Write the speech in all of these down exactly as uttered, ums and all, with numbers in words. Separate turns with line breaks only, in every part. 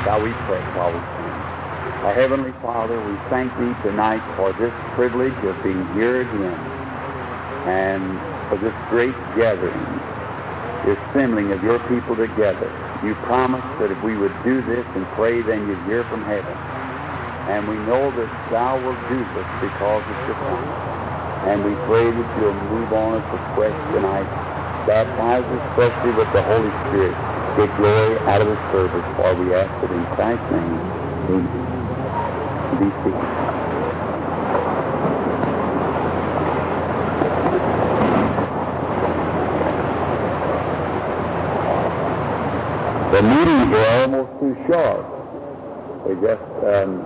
Shall we pray while we sing? Our Heavenly Father, we thank Thee tonight for this privilege of being here again and for this great gathering, the assembling of Your people together. You promised that if we would do this and pray, then You'd hear from heaven. And we know that Thou wilt do this because it's Your promise. And we pray that You'll move on us afresh tonight. Baptize us especially with the Holy Spirit. Get glory out of the service, for we ask it in Christ's name. Amen. Be seated. The meetings are almost too short. We just, um,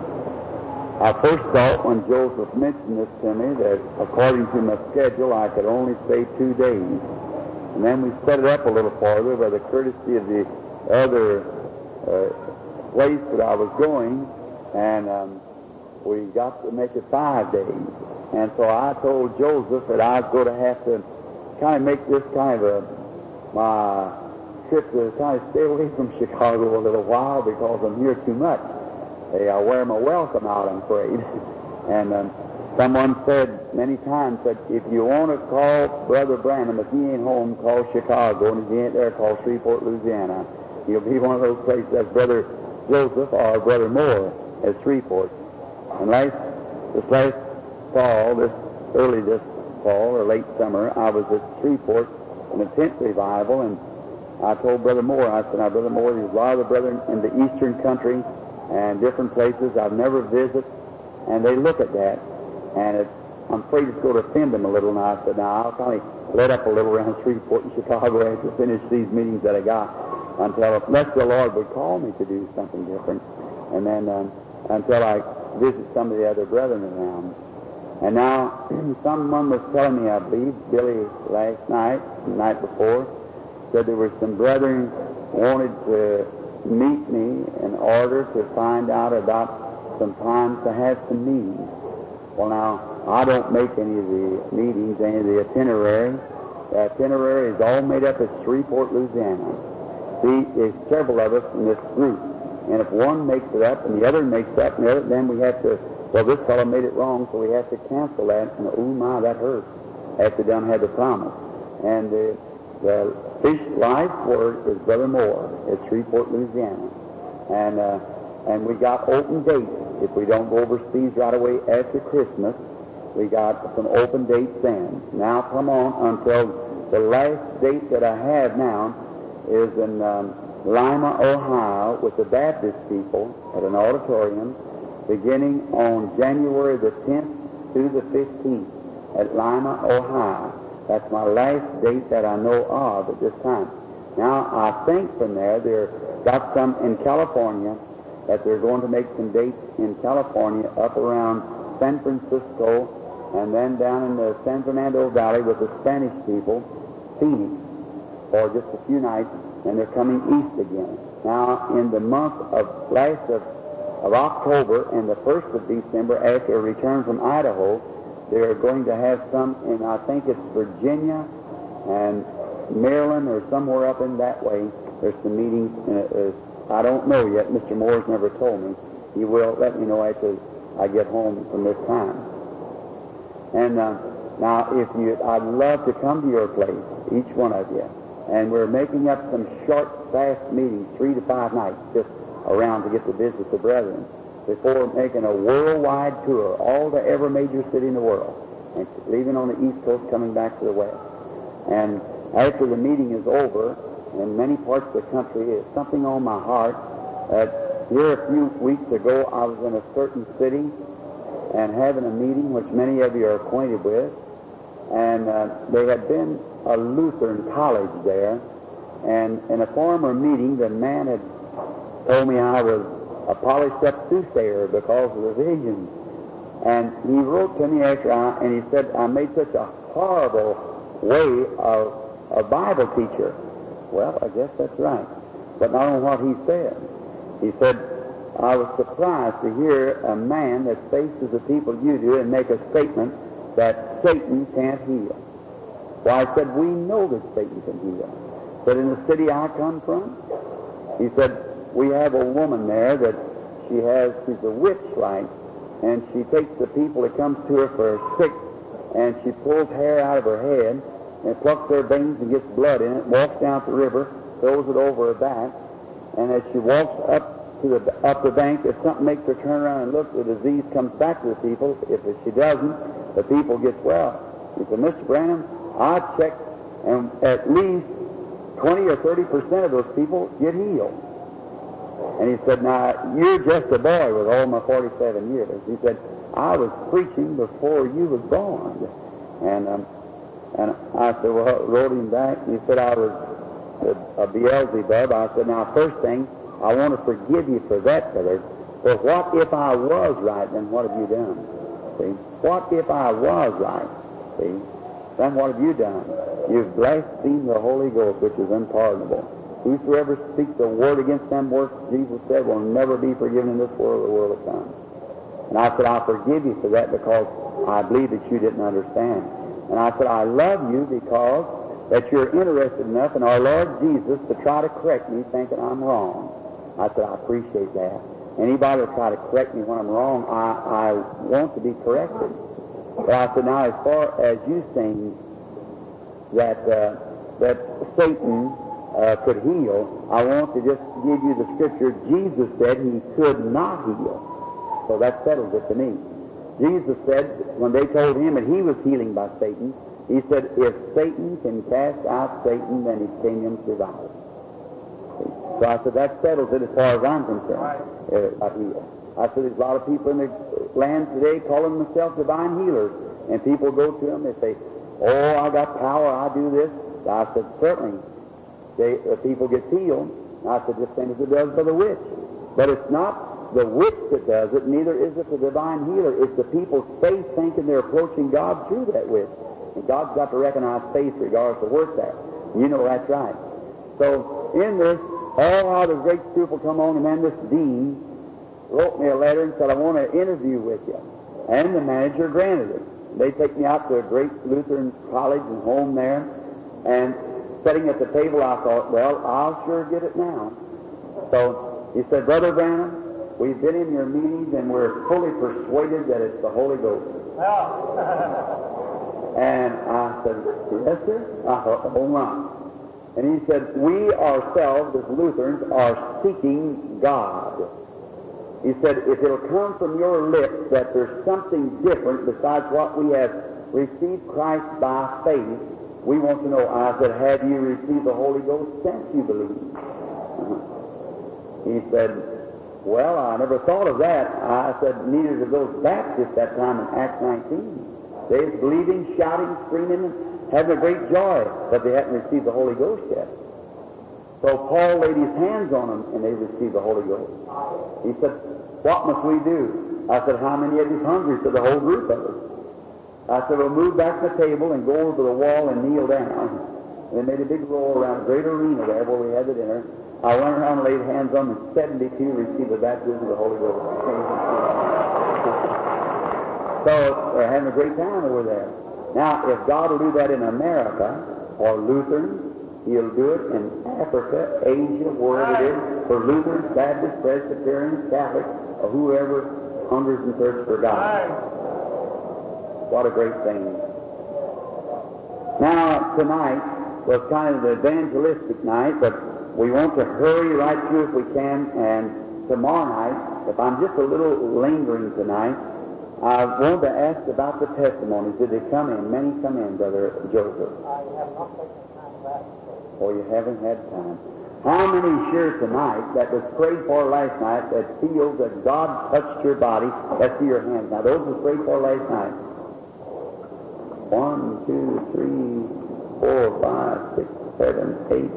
I first thought when Joseph mentioned this to me that according to my schedule I could only stay two days. And then we set it up a little farther by the courtesy of the other uh, place that I was going, and um, we got to make it five days. And so I told Joseph that I was going to have to kind of make this kind of a, my trip to kind of stay away from Chicago a little while because I'm here too much. Hey, I wear my welcome out, I'm afraid. and um, someone said many times that if you want to call Brother Branham, if he ain't home, call Chicago, and if he ain't there, call Shreveport, Louisiana. He'll be one of those places as Brother Joseph or Brother Moore at Shreveport. And last, this last fall, this early this fall or late summer, I was at Shreveport in a tent revival, and I told Brother Moore, I said, now, Brother Moore, there's a lot of the brethren in the eastern country and different places I've never visited, and they look at that, and it's, I'm afraid it's going to offend them a little. And I said, now, I'll probably let up a little around Shreveport and Chicago after I finish these meetings that I got, until, unless the Lord would call me to do something different, and then um, until I visit some of the other brethren around. And now, someone was telling me, I believe, Billy last night, the night before, said there were some brethren wanted to meet me in order to find out about some time to have some meetings. Well, now, I don't make any of the meetings, any of the itinerary. The itinerary is all made up of Shreveport, Louisiana. See, there's several of us in this group. And if one makes it up and the other makes it up, and the other, then we have to, well, this fellow made it wrong, so we have to cancel that. And, oh, my, that hurts. After done had the promise. And uh, the Fish Life Word is Brother Moore at Shreveport, Louisiana. And uh, and we got open dates. If we don't go overseas right away after Christmas, we got some open dates then. Now, come on, until the last date that I have now is in um, Lima, Ohio, with the Baptist people at an auditorium beginning on January the tenth through the fifteenth at Lima, Ohio. That's my last date that I know of at this time. Now, I think from there, they've got some in California, that they're going to make some dates in California up around San Francisco, and then down in the San Fernando Valley with the Spanish people, Phoenix, for just a few nights, and they're coming east again. Now, in the month of last of, of October and the first of December, after a return from Idaho, they're going to have some in, I think it's Virginia and Maryland or somewhere up in that way. There's some meetings. Uh, uh, I don't know yet. Mister Moore's never told me. He will let me know after I get home from this time. And uh, now, if you, I'd love to come to your place, each one of you. And we're making up some short, fast meetings, three to five nights, just around to get to visit the brethren, before making a worldwide tour, all the every major city in the world, and leaving on the East Coast, coming back to the West. And after the meeting is over, in many parts of the country, it's something on my heart. That here a few weeks ago, I was in a certain city and having a meeting, which many of you are acquainted with, and uh, there had been a Lutheran college there, and in a former meeting, the man had told me I was a polished-up soothsayer because of the visions. And he wrote to me after I, and he said, I made such a horrible way of a Bible teacher. Well, I guess that's right. But not on what he said. He said, I was surprised to hear a man that faces the people you do and make a statement that Satan can't heal. Well, I said, we know that Satan can heal. But in the city I come from, he said, we have a woman there that she has, she's a witch like, and she takes the people that comes to her for sick, and she pulls hair out of her head and plucks their veins and gets blood in it, walks down to the river, throws it over her back, and as she walks up to the up the bank, if something makes her turn around and look, the disease comes back to the people. If she doesn't, the people get well. He said, Mister Branham, I checked, and at least twenty or thirty percent of those people get healed. And he said, now, you're just a boy with all my forty-seven years. He said, I was preaching before you was born. And um, and I said, well, wrote him back. He said, I was a, a Beelzebub. I said, now, first thing, I want to forgive you for that, brother. But what if I was right, then what have you done? See? What if I was right? See? Then what have you done? You've blasphemed the Holy Ghost, which is unpardonable. Whosoever speaks a word against them works, Jesus said, will never be forgiven in this world or the world to come. And I said, I forgive you for that because I believe that you didn't understand. And I said, I love you because that you're interested enough in our Lord Jesus to try to correct me thinking I'm wrong. I said, I appreciate that. Anybody will try to correct me when I'm wrong, I, I want to be corrected. But I said, now as far as you saying that, uh, that Satan uh, could heal, I want to just give you the scripture. Jesus said he could not heal. So that settles it to me. Jesus said, when they told him that he was healing by Satan, he said, if Satan can cast out Satan, then his kingdom survives. So I said, that settles it as far as I'm concerned. Uh, I, heal. I said, there's a lot of people in the land today calling themselves divine healers. And people go to them, they say, oh, I got power, I do this. I said, certainly, they, uh, people get healed. I said, just same as it does by the witch. But it's not the witch that does it, neither is it the divine healer. It's the people's faith thinking they're approaching God through that witch. And God's got to recognize faith regardless of where it's at. You know that's right. So in this, all how the great stupor come on, and then this dean wrote me a letter and said, I want to interview with you. And the manager granted it. They take me out to a great Lutheran college and home there, and sitting at the table, I thought, well, I'll sure get it now. So he said, Brother Branham, we've been in your meetings, and we're fully persuaded that it's the Holy Ghost. And I said, yes, sir? I thought, oh, my. And he said, we ourselves, as Lutherans, are seeking God. He said, if it'll come from your lips that there's something different besides what we have received Christ by faith, we want to know. I said, have you received the Holy Ghost since you believe? Uh-huh. He said, well, I never thought of that. I said, neither did those Baptists that time in Acts nineteen. They was believing, shouting, screaming, and having a great joy, but they hadn't received the Holy Ghost yet. So Paul laid his hands on them, and they received the Holy Ghost. He said, what must we do? I said, how many of you hungry? Said the whole group of us. I said, we'll move back to the table and go over to the wall and kneel down. And they made a big roll around a great arena there where we had the dinner. I went around and laid hands on them, and seventy-two received the baptism of the Holy Ghost. So they're having a great time over there. Now, if God will do that in America, or Lutherans, He'll do it in Africa, Asia, wherever it is, for Lutherans, Baptists, Presbyterians, Catholics, or whoever hungers and thirsts for God. What a great thing. Now, tonight was kind of the evangelistic night, but we want to hurry right through if we can, and tomorrow night, if I'm just a little lingering tonight, I wanted to ask about the testimonies. Did they come in? Many come in, Brother Joseph.
I have not taken time for that.
Oh, you haven't had time. How many here tonight that was prayed for last night that feels that God touched your body? Let's see your hands. Now, those were prayed for last night. One, two, three, four, five, six, seven, eight.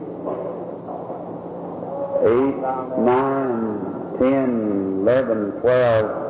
Eight, nine, ten, eleven, twelve.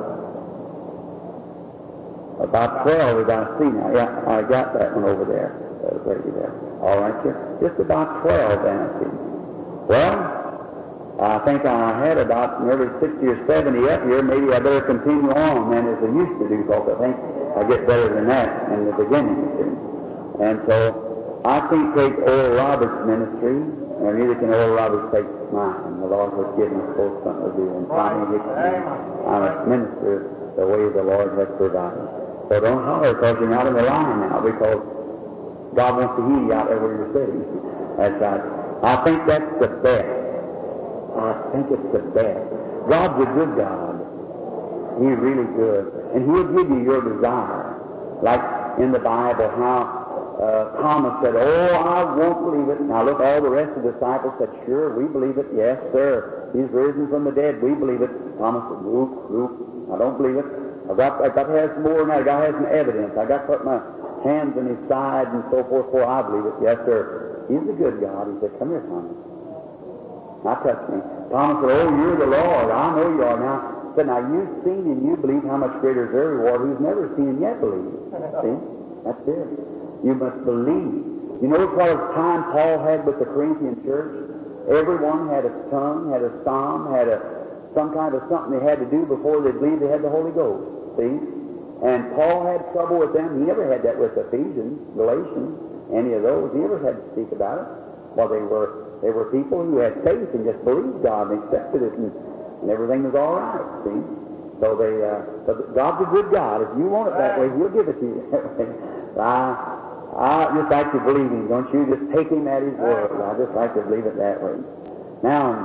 About twelve we got to see now. Yeah, I got that one over there. Uh, right there. All right, sir. Just about twelve, then I see. Well, I think I had about nearly sixty or seventy up here. Maybe I better continue on than as I used to do, because I think I get better than that in the beginning. And so I can't take Oral Roberts' ministry, and neither can Oral Roberts take mine. The Lord has given us both something to do. And Tommy Hickson, I'm a minister the way the Lord has provided. So don't holler because you're not in the line now, because God wants to heal you out there where you're sitting. That's right. I think that's the best. I think it's the best. God's a good God. He's really good. And He'll give you your desire. Like in the Bible, how uh, Thomas said, "Oh, I won't believe it." Now look, all the rest of the disciples said, "Sure, we believe it. Yes, sir. He's risen from the dead. We believe it." Thomas said, "Whoop, whoop. I don't believe it. I've got, I've got to have some more than that. I've got to have some evidence. I've got to put my hands in His side and so forth before I believe it." Yes, sir. He's a good God. He said, "Come here, Thomas. Now touch me." Thomas said, "Oh, you're the Lord. I know you are." Now, he said, "Now you've seen and you believe, how much greater is their reward who's never seen and yet believes." See? That's it. You must believe. You know what time Paul had with the Corinthian church? Everyone had a tongue, had a psalm, had a some kind of something they had to do before they believed they had the Holy Ghost. See? And Paul had trouble with them. He never had that with Ephesians, Galatians, any of those. He never had to speak about it. Well, they were they were people who had faith and just believed God and accepted it, and, and everything was all right. See? So they, uh, but God's a good God. If you want it that way, He'll give it to you. I, I just like to believe Him. Don't you? Just take Him at His word. I just like to believe it that way. Now,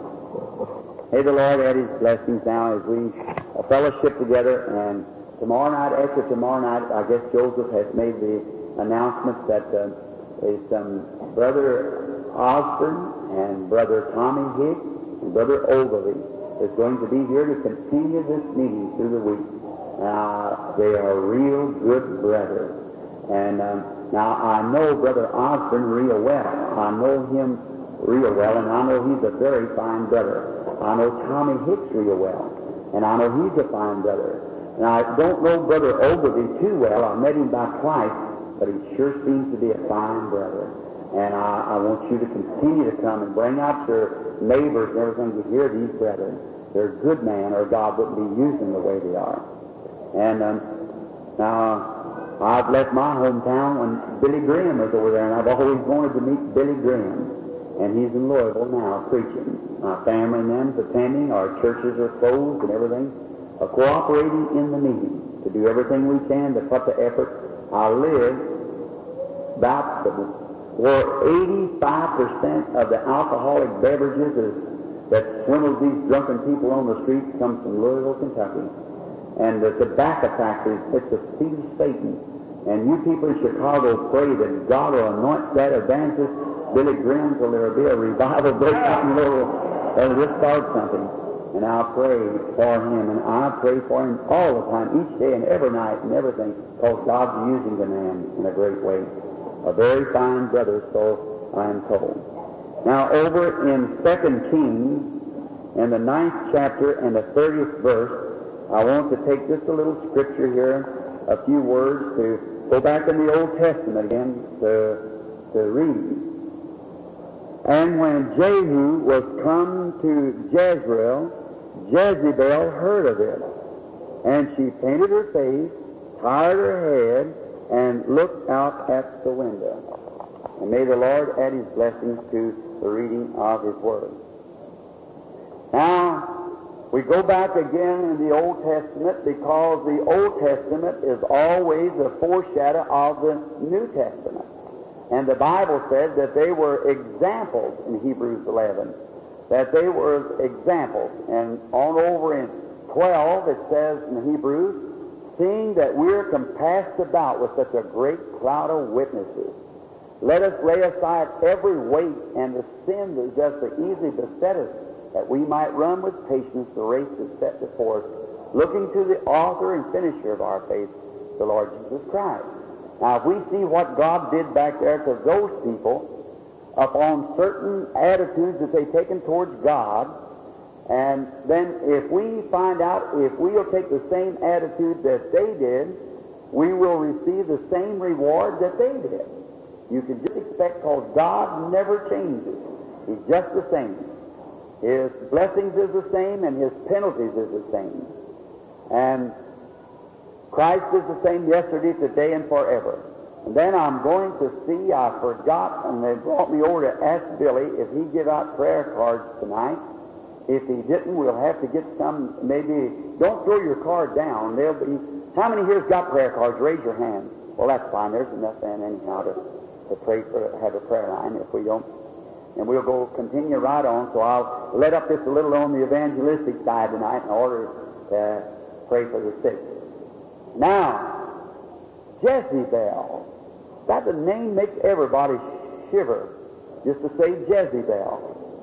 may the Lord add His blessings now as we fellowship together. And tomorrow night, after tomorrow night, I guess Joseph has made the announcement that uh, there's some Brother Osborne and Brother Tommy Hicks and Brother Ogilvy is going to be here to continue this meeting through the week. Uh, they are real good brothers. And um, now I know Brother Osborne real well. I know him real well, and I know he's a very fine brother. I know Tommy Hicks real well, and I know he's a fine brother. And I don't know Brother Ogilvy too well. I met him about twice, but he sure seems to be a fine brother. And I, I want you to continue to come and bring out your neighbors and everything to hear these brethren. They're good men, or God wouldn't be using the way they are. And um, now, I've left my hometown when Billy Graham was over there, and I've always wanted to meet Billy Graham. And he's in Louisville now preaching. My family and them's attending. Our churches are closed and everything. Uh, cooperating in the meeting to do everything we can to put the effort. I live about the, where eighty-five percent of the alcoholic beverages is, that swindles these drunken people on the streets comes from Louisville, Kentucky. And the tobacco factories, it's the seed of Satan. And you people in Chicago pray that God will anoint that evangelist Billy Graham till there will be a revival break out in Louisville. That'll just start something. And I'll pray for him, and I pray for him all the time, each day and every night and everything, because God's using the man in a great way. A very fine brother, so I am told. Now, over in Second Kings, in the ninth chapter and the thirtieth verse, I want to take just a little scripture here, a few words to go back in the Old Testament again to, to read. And when Jehu was come to Jezreel, Jezebel heard of it, and she painted her face, tied her head, and looked out at the window. And may the Lord add His blessings to the reading of His Word. Now, we go back again in the Old Testament because the Old Testament is always a foreshadow of the New Testament. And the Bible said that they were examples in Hebrews eleven, that they were examples. And on over in twelve it says in Hebrews, seeing that we're compassed about with such a great cloud of witnesses, let us lay aside every weight and the sin that does so easily beset us, that we might run with patience the race that's set before us, looking to the author and finisher of our faith, the Lord Jesus Christ. Now, if we see what God did back there to those people upon certain attitudes that they've taken towards God, and then if we find out if we'll take the same attitude that they did, we will receive the same reward that they did. You can just expect, because God never changes. He's just the same. His blessings is the same, and His penalties is the same. And Christ is the same yesterday, today, and forever. And then I'm going to see, I forgot, and they brought me over to ask Billy if he give out prayer cards tonight. If he didn't, we'll have to get some, maybe, don't throw your card down. There'll be, how many here's got prayer cards? Raise your hand. Well, that's fine. There's enough then anyhow to, to pray for, have a prayer line if we don't. And we'll go continue right on, so I'll let up just a little on the evangelistic side tonight in order to pray for the sick. Now, Jezebel. That the name makes everybody shiver, just to say Jezebel.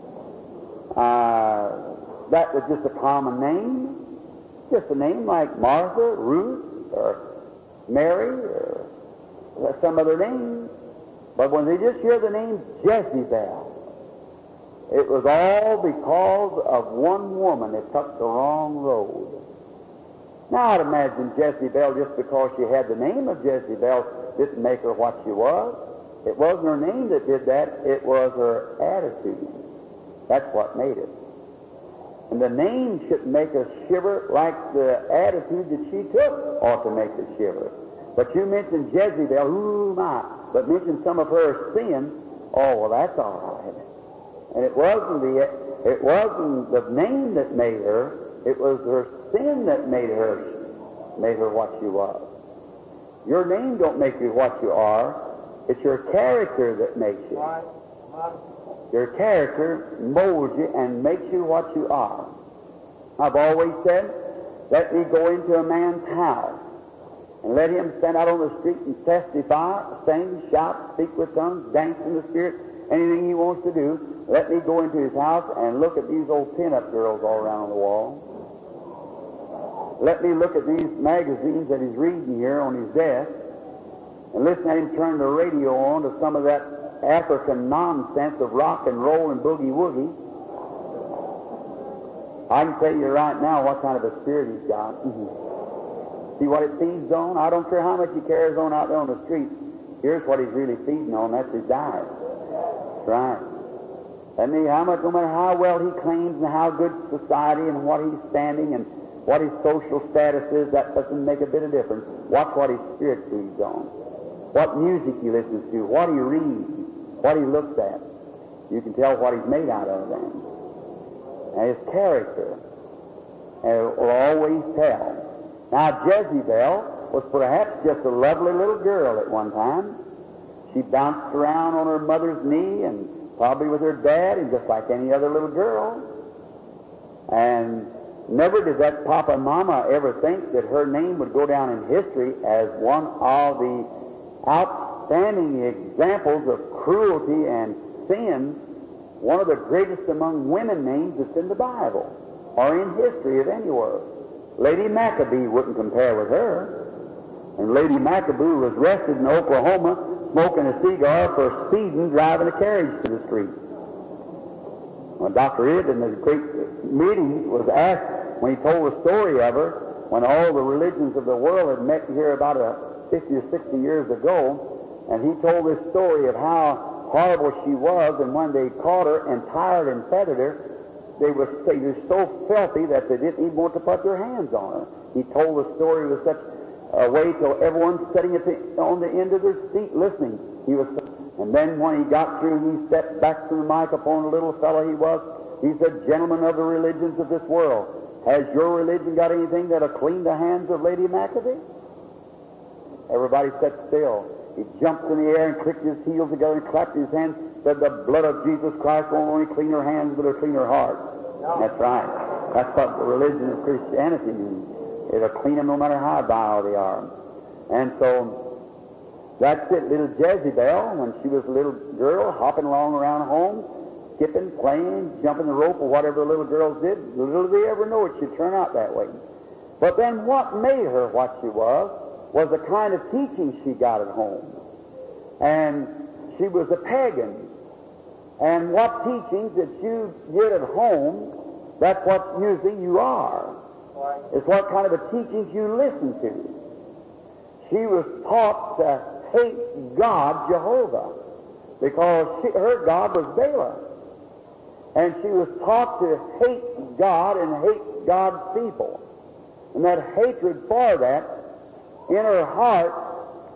Uh, that was just a common name, just a name like Martha, Ruth, or Mary, or some other name. But when they just hear the name Jezebel, it was all because of one woman that took the wrong road. Now, I'd imagine Jezebel, just because she had the name of Jezebel, didn't make her what she was. It wasn't her name that did that. It was her attitude. That's what made it. And the name shouldn't make us shiver like the attitude that she took ought to make us shiver. But you mentioned Jezebel, ooh my, but mention some of her sin, oh, well, that's all right. And it wasn't the, it wasn't the name that made her, it was her sin that made her, made her what she was. Your name don't make you what you are. It's your character that makes you. Your character molds you and makes you what you are. I've always said, let me go into a man's house and let him stand out on the street and testify, sing, shout, speak with tongues, dance in the Spirit, anything he wants to do. Let me go into his house and look at these old pin-up girls all around the wall. Let me look at these magazines that he's reading here on his desk and listen at him turn the radio on to some of that African nonsense of rock and roll and boogie-woogie. I can tell you right now what kind of a spirit he's got. Mm-hmm. See what it feeds on? I don't care how much he carries on out there on the street. Here's what he's really feeding on. That's his diet. That's right. I mean, how much, no matter how well he claims and how good society and what he's standing and what his social status is, that doesn't make a bit of difference. Watch what his spirit feeds on. What music he listens to, what he reads, what he looks at. You can tell what he's made out of then. And his character, and it will always tell. Now, Jezebel was perhaps just a lovely little girl at one time. She bounced around on her mother's knee and probably with her dad, and just like any other little girl. And never did that Papa and Mama ever think that her name would go down in history as one of the outstanding examples of cruelty and sin, one of the greatest among women names that's in the Bible, or in history of anywhere. Lady Maccabee wouldn't compare with her. And Lady Maccabee was arrested in Oklahoma smoking a cigar for speeding, driving a carriage to the street. When Doctor Id in the great meeting was asked, when he told the story of her, when all the religions of the world had met here about a fifty or sixty years ago, and he told this story of how horrible she was, and when they caught her and tired and feathered her, they were, they were so filthy that they didn't even want to put their hands on her. He told the story with such a way till everyone's sitting at the, on the end of their seat listening. He was, and then when he got through, he stepped back from the microphone, a little fellow he was. He said, "Gentlemen of the religions of this world, has your religion got anything that'll clean the hands of Lady Maccabee?" Everybody sat still. He jumped in the air and clicked his heels together and clapped his hands, said, "The blood of Jesus Christ won't only clean her hands, but it'll clean her heart." No. That's right. That's what the religion of Christianity means. It'll clean them no matter how vile they are. And so, that's it. Little Jezebel, when she was a little girl, hopping along around home, skipping, playing, jumping the rope, or whatever the little girls did, little did they ever know it should turn out that way. But then what made her what she was, was the kind of teaching she got at home. And she was a pagan. And what teachings that you get at home, that's what usually you are. It's what kind of a teachings you listen to. She was taught to hate God, Jehovah, because she, her God was Baalah. And she was taught to hate God and hate God's people. And that hatred for that in her heart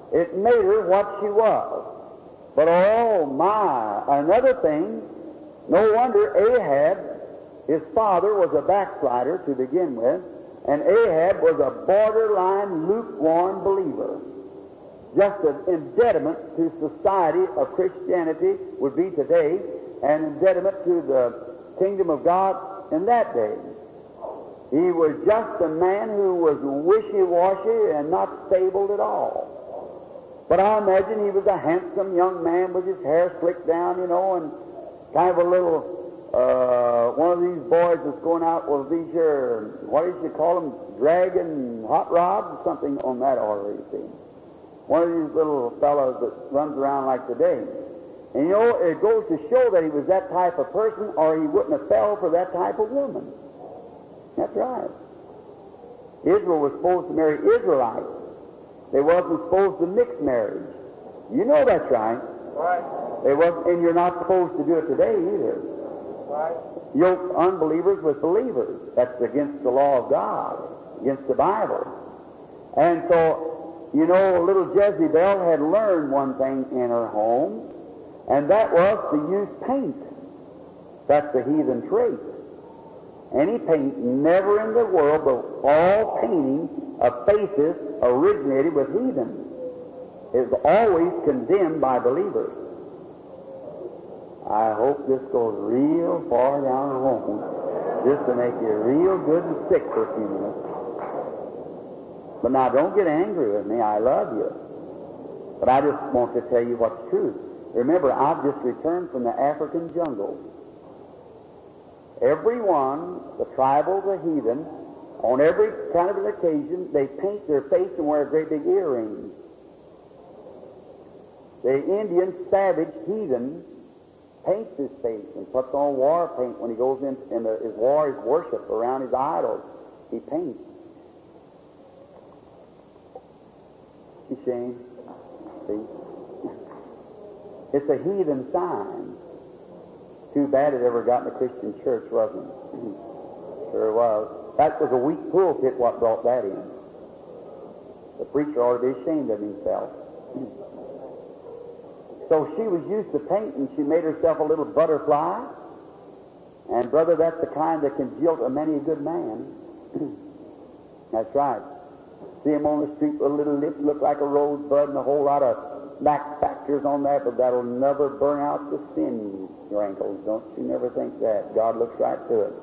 It made her what she was. But oh my, another thing, no wonder Ahab, his father, was a backslider to begin with, and Ahab was a borderline lukewarm believer. Just an impediment to society of Christianity would be today, and impediment to the kingdom of God in that day. He was just a man who was wishy-washy and not stable at all. But I imagine he was a handsome young man with his hair slicked down, you know, and kind of a little, uh, one of these boys that's going out with these here, what did you call them, dragon hot rods, something on that order, you see. One of these little fellows that runs around like today. And you know, it goes to show that he was that type of person, or he wouldn't have fell for that type of woman. That's right. Israel was supposed to marry Israelites. They wasn't supposed to mix marriage. You know that's right.
Right.
They wasn't, and you're not supposed to do it today either.
Right.
Yoke unbelievers with believers. That's against the law of God, against the Bible. And so, you know, little Jezebel had learned one thing in her home, and that was to use paint. That's the heathen trait. Any paint, never in the world, but all painting of faces originated with heathen, is always condemned by believers. I hope this goes real far down home, just to make you real good and sick for a few minutes. But now, don't get angry with me. I love you. But I just want to tell you what's true. Remember, I've just returned from the African jungle. Everyone, the tribal, the heathen, on every kind of an occasion, they paint their face and wear great big earrings. The Indian, savage, heathen, paints his face and puts on war paint when he goes in, in the, his war, his worship around his idols. He paints. You shame? See? It's a heathen sign. Too bad it ever got in the Christian church, wasn't it? Sure was. That was a weak pulpit what brought that in. The preacher ought to be ashamed of himself. So she was used to painting. She made herself a little butterfly. And, brother, that's the kind that can jilt a many a good man. That's right. See him on the street with a little lips look like a rosebud and a whole lot of black factors on that, but that'll never burn out the sin wrinkles. Don't you never think that. God looks right to it.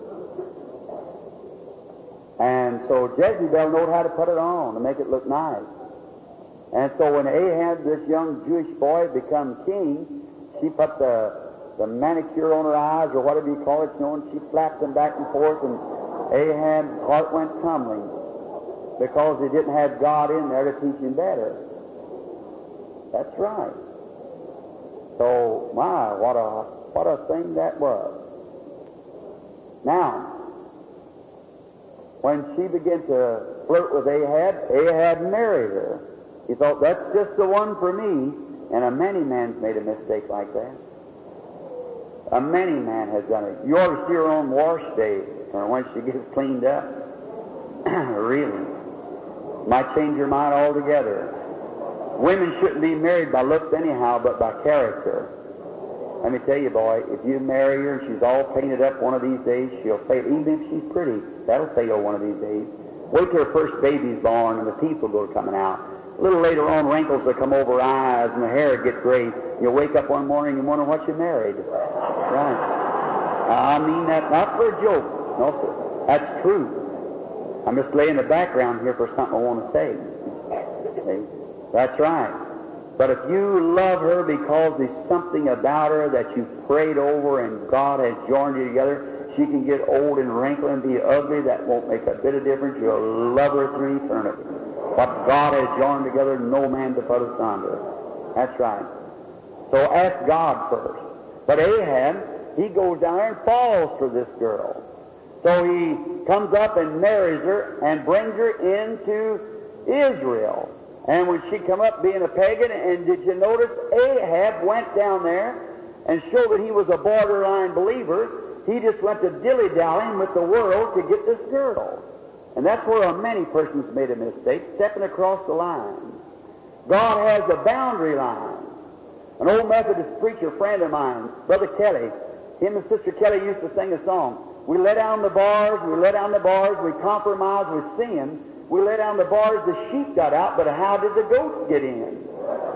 And so Jezebel knowed how to put it on to make it look nice. And so when Ahab, this young Jewish boy, become king, she put the, the manicure on her eyes, or whatever you call it, you know, and she flapped them back and forth, and Ahab's heart went tumbling because he didn't have God in there to teach him better. That's right. So, my, what a what a thing that was. Now, when she began to flirt with Ahab, Ahab married her. He thought, that's just the one for me. And a many man's made a mistake like that. A many man has done it. You ought to see her on wash day, or when she gets cleaned up. Really. Might change your mind altogether. Women shouldn't be married by looks anyhow, but by character. Let me tell you, boy, if you marry her and she's all painted up one of these days, she'll fail. Even if she's pretty, that'll fail one of these days. Wait till her first baby's born and the teeth will go coming out. A little later on, wrinkles will come over her eyes and the hair will get gray. You'll wake up one morning and wonder what you married. Right. I mean that not for a joke. No, sir. That's true. I'm just laying the background here for something I want to say. See? That's right. But if you love her because there's something about her that you prayed over and God has joined you together, she can get old and wrinkled and be ugly. That won't make a bit of difference. You'll love her through eternity. What God has joined together, no man to put asunder. That's right. So ask God first. But Ahab, he goes down there and falls for this girl. So he comes up and marries her and brings her into Israel. And when she come up being a pagan, and did you notice Ahab went down there and showed that he was a borderline believer? He just went to dilly-dallying with the world to get this girl. And that's where many persons made a mistake, stepping across the line. God has a boundary line. An old Methodist preacher friend of mine, Brother Kelly, him and Sister Kelly used to sing a song. We let down the bars, we let down the bars, we compromised with sin. We let down the bars, the sheep got out, but how did the goats get in?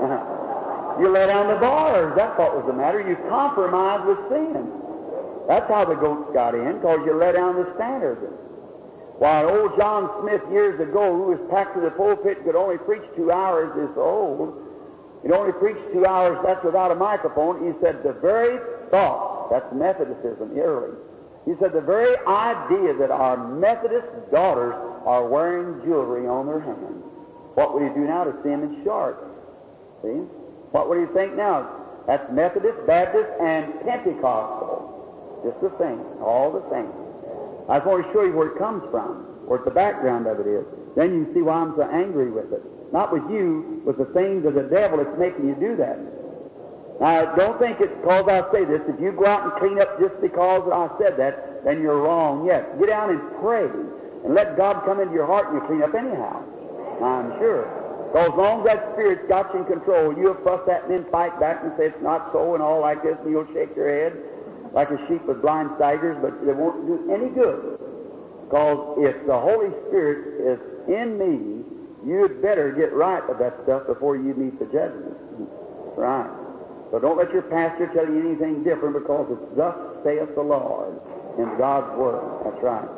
You let down the bars, that's what was the matter. You compromised with sin. That's how the goats got in, because you let down the standards. While old John Smith years ago, who was packed to the pulpit, could only preach two hours, is old. He'd only preach two hours, that's without a microphone. He said the very thought, that's Methodism early. He said the very idea that our Methodist daughters are wearing jewelry on their hands. What would he do now to see them in short? See? What would he think now? That's Methodist, Baptist, and Pentecostal. Just the same, all the same. I just want to show you where it comes from, where the background of it is. Then you see why I'm so angry with it. Not with you, with the things of the devil that's making you do that. Now, don't think it's because I say this. If you go out and clean up just because I said that, then you're wrong yet. Get down and pray, and let God come into your heart and you clean up anyhow. I'm sure. Because as long as that Spirit's got you in control, you'll fuss that and then fight back and say it's not so and all like this, and you'll shake your head like a sheep with blind staggers, but it won't do any good. Because if the Holy Spirit is in me, you'd better get right with that stuff before you meet the judgment. Right. So don't let your pastor tell you anything different, because it's thus saith the Lord in God's Word. That's right.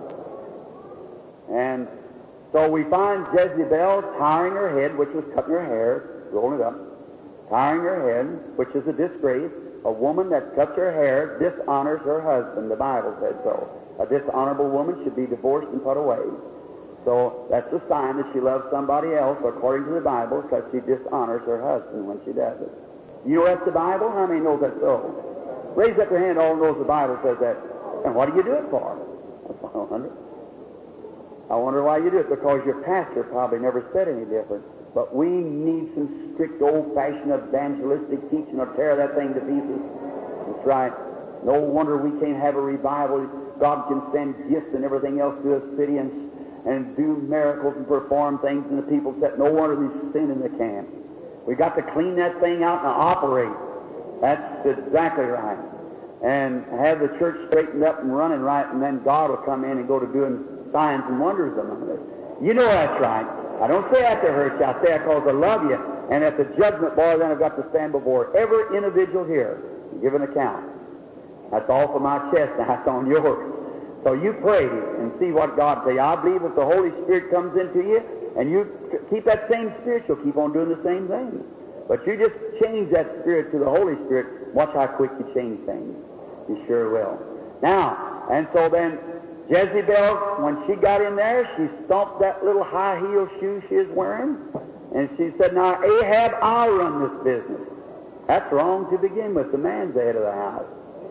And so we find Jezebel tiring her head, which was cutting her hair, rolling it up, tiring her head, which is a disgrace. A woman that cuts her hair dishonors her husband. The Bible says so. A dishonorable woman should be divorced and put away. So that's a sign that she loves somebody else, according to the Bible, because she dishonors her husband when she does it. You know that's the Bible? How many knows that's so? Raise up your hand, all knows the Bible says that. And what do you do it for? That's what I wonder. I wonder why you do it, because your pastor probably never said any different. But we need some strict old-fashioned evangelistic teaching or tear that thing to pieces. That's right. No wonder we can't have a revival. God can send gifts and everything else to a city and, and do miracles and perform things, and the people said, no wonder there's sin in the camp. We got to clean that thing out and operate. That's exactly right. And have the church straightened up and running right, and then God will come in and go to doing signs and wonders among us. You know that's right. I don't say that to hurt you. I say that because I love you. And at the judgment bar, then I've got to stand before every individual here and give an account. That's all for my chest, and that's on yours. So you pray and see what God says. I believe if the Holy Spirit comes into you, and you keep that same Spirit, you'll keep on doing the same thing. But you just change that Spirit to the Holy Spirit, watch how quick you change things. You sure will. Now, and so then, Jezebel, when she got in there, she stomped that little high-heel shoe she was wearing, and she said, now, Ahab, I'll run this business. That's wrong to begin with. The man's the head of the house.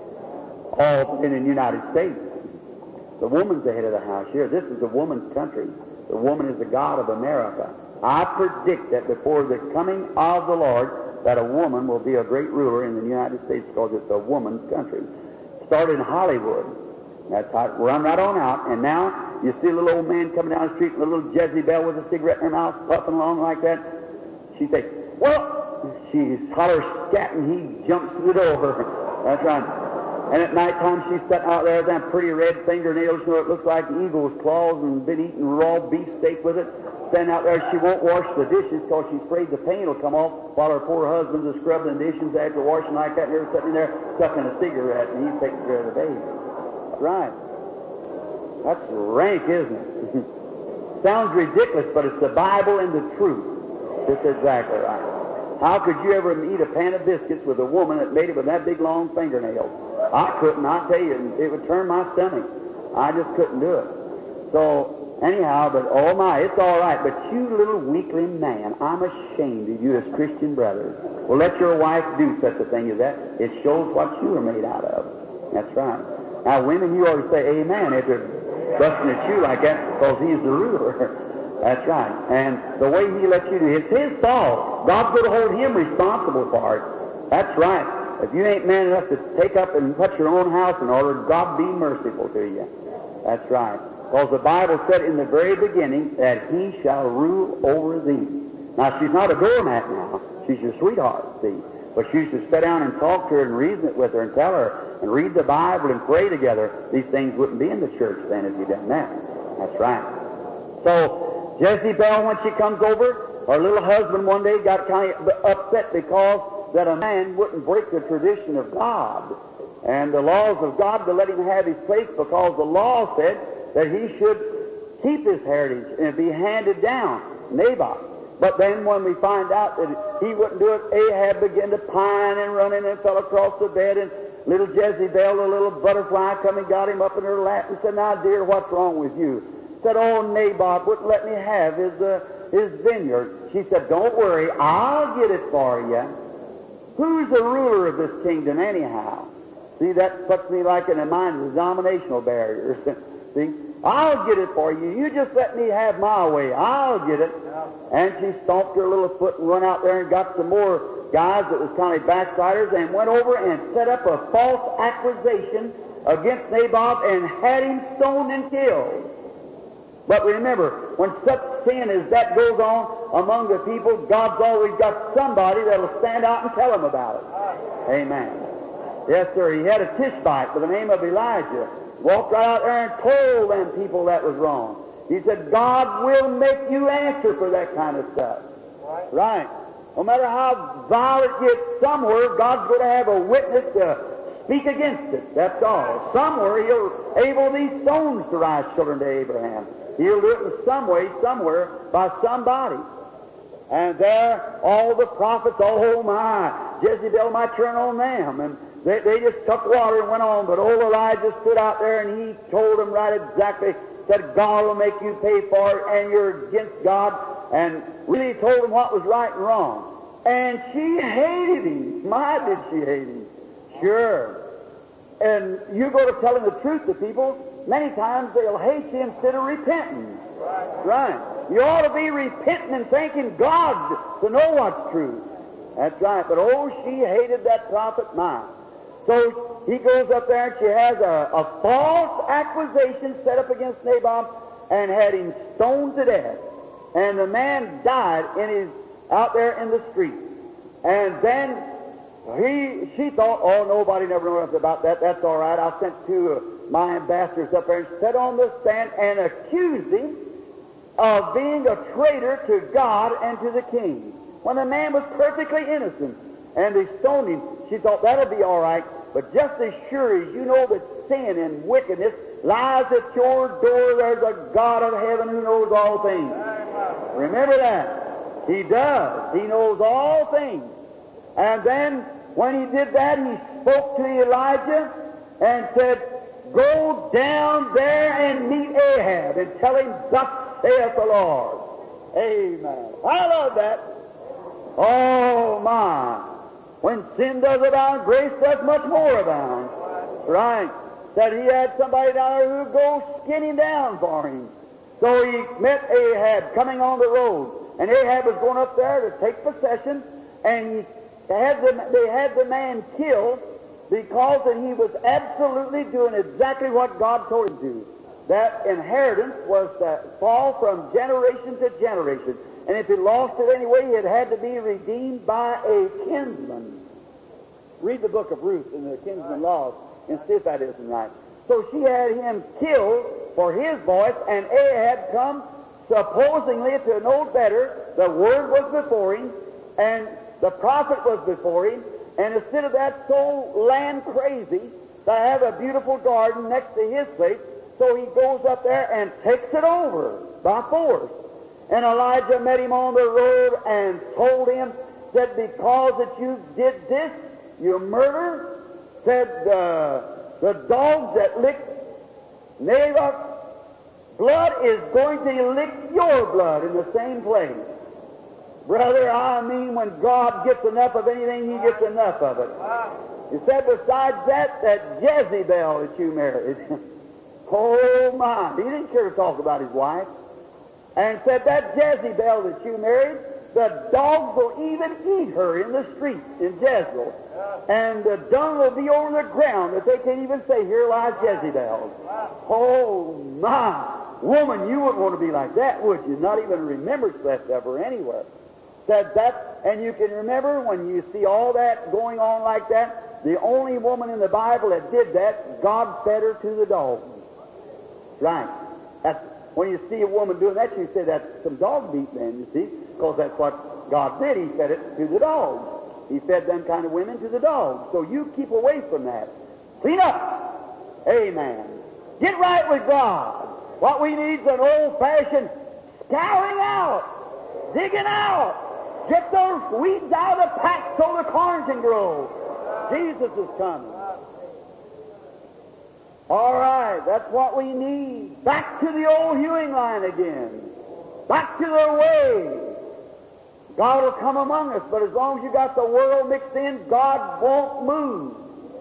All in the United States. The woman's the head of the house here. This is a woman's country. The woman is the God of America. I predict that before the coming of the Lord, that a woman will be a great ruler in the United States, because it's a woman's country. Started in Hollywood. That's how it run right on out. And now you see a little old man coming down the street with a little Jezebel with a cigarette in her mouth, puffing along like that. She says, well, she hollers scat, and he jumps through the door. That's right. And at nighttime, she's sitting out there with them pretty red fingernails, you know, it looks like eagle's claws, and been eating raw beef steak with it. Standing out there, she won't wash the dishes because she's afraid the paint will come off while her poor husband's are scrubbing the dishes after washing like that, and they're sitting there sucking a cigarette, and he's taking care of the baby. That's right. That's rank, isn't it? Sounds ridiculous, but it's the Bible and the truth. That's exactly right. How could you ever eat a pan of biscuits with a woman that made it with that big long fingernails? I couldn't, I tell you, it would turn my stomach. I just couldn't do it. So, anyhow, but oh my, it's all right. But you little weakling man, I'm ashamed of you as Christian brothers. Well, let your wife do such a thing as that. It shows what you are made out of. That's right. Now, women, you ought to say amen if they're busting at you like that, because he's the ruler. That's right. And the way he lets you do it, it's his fault. God's going to hold him responsible for it. That's right. If you ain't man enough to take up and put your own house in order, God be merciful to you. That's right. Because the Bible said in the very beginning that he shall rule over thee. Now, she's not a doormat now. She's your sweetheart, see. But she used to sit down and talk to her and reason it with her and tell her and read the Bible and pray together. These things wouldn't be in the church then if you'd done that. That's right. So, Jezebel, when she comes over, her little husband one day got kind of upset because that a man wouldn't break the tradition of God and the laws of God to let him have his place, because the law said that he should keep his heritage and be handed down, Naboth. But then when we find out that he wouldn't do it, Ahab began to pine and run in and fell across the bed, and little Jezebel, the little butterfly, come and got him up in her lap and said, "Now, dear, what's wrong with you?" Said, "Oh, Naboth wouldn't let me have his, uh, his vineyard." She said, "Don't worry, I'll get it for you." Who's the ruler of this kingdom anyhow? See, that puts me like in the mind of denominational barriers. See? I'll get it for you. You just let me have my way. I'll get it. And she stomped her little foot and run out there and got some more guys that was kind of backsliders and went over and set up a false accusation against Naboth and had him stoned and killed. But remember, when such sin as that goes on among the people, God's always got somebody that'll stand out and tell them about it. Amen. Yes, sir. He had a Tishbite by the name of Elijah. Walked right out there and told them people that was wrong. He said, God will make you answer for that kind of stuff. Right. Right. No matter how vile it gets, somewhere God's going to have a witness to speak against it. That's all. Somewhere He'll able these stones to rise children to Abraham. He'll do it in some way, somewhere, by somebody. And there, all the prophets, oh my, Jezebel might turn on them. And They, they just took water and went on, but old Elijah stood out there and he told them right exactly, said, God will make you pay for it and you're against God, and really told them what was right and wrong. And she hated him. My, did she hate him. Sure. And you go to telling the truth to people, many times they'll hate you instead of repenting. Right. Right. You ought to be repenting and thanking God to know what's true. That's right. But oh, she hated that prophet, my. So he goes up there and she has a, a false accusation set up against Naboth and had him stoned to death. And the man died in his out there in the street. And then he she thought, oh, nobody never knows about that. That's all right. I sent two of my ambassadors up there and sat on the stand and accused him of being a traitor to God and to the king, when the man was perfectly innocent. And they stoned him. She thought that'll be all right. But just as sure as you know that sin and wickedness lies at your door, there's a God of heaven who knows all things. Remember that. He does. He knows all things. And then when he did that, he spoke to Elijah and said, go down there and meet Ahab and tell him, thus saith the Lord. Amen. I love that. Oh, my. When sin does abound, grace does much more abound. Right. That he had somebody down there who would go skinning down for him. So he met Ahab coming on the road. And Ahab was going up there to take possession. And he had the, they had the man killed because that he was absolutely doing exactly what God told him to do. That inheritance was to fall from generation to generation. And if he lost it anyway, it had to be redeemed by a kinsman. Read the book of Ruth in the kinsman laws and see if that isn't right. So she had him killed for his voice, and Ahab come supposedly to know better. The word was before him, and the prophet was before him, and instead of that, so land crazy to have a beautiful garden next to his place, so he goes up there and takes it over by force. And Elijah met him on the road and told him, said, because that you did this, you murder, said, uh, the dogs that licked Naboth's blood is going to lick your blood in the same place. Brother, I mean, when God gets enough of anything, He gets enough of it. He said, besides that, that Jezebel that you married, oh my, he didn't care to talk about his wife. And said, that Jezebel that you married, the dogs will even eat her in the street in Jezreel. And the dung will be over the ground that they can't even say, here lies Jezebel. Oh, my. Woman, you wouldn't want to be like that, would you? Not even remember left of her anywhere. said that, and you can remember when you see all that going on like that, the only woman in the Bible that did that, God fed her to the dogs. Right. That's, when you see a woman doing that, you say that's some dog meat then, you see, because that's what God did. He fed it to the dogs. He fed them kind of women to the dogs. So you keep away from that. Clean up. Amen. Get right with God. What we need is an old-fashioned scouring out, digging out. Get those weeds out of the pack so the corn can grow. Jesus is coming. All right, that's what we need. Back to the old hewing line again. Back to their way. God will come among us, but as long as you got the world mixed in, God won't move.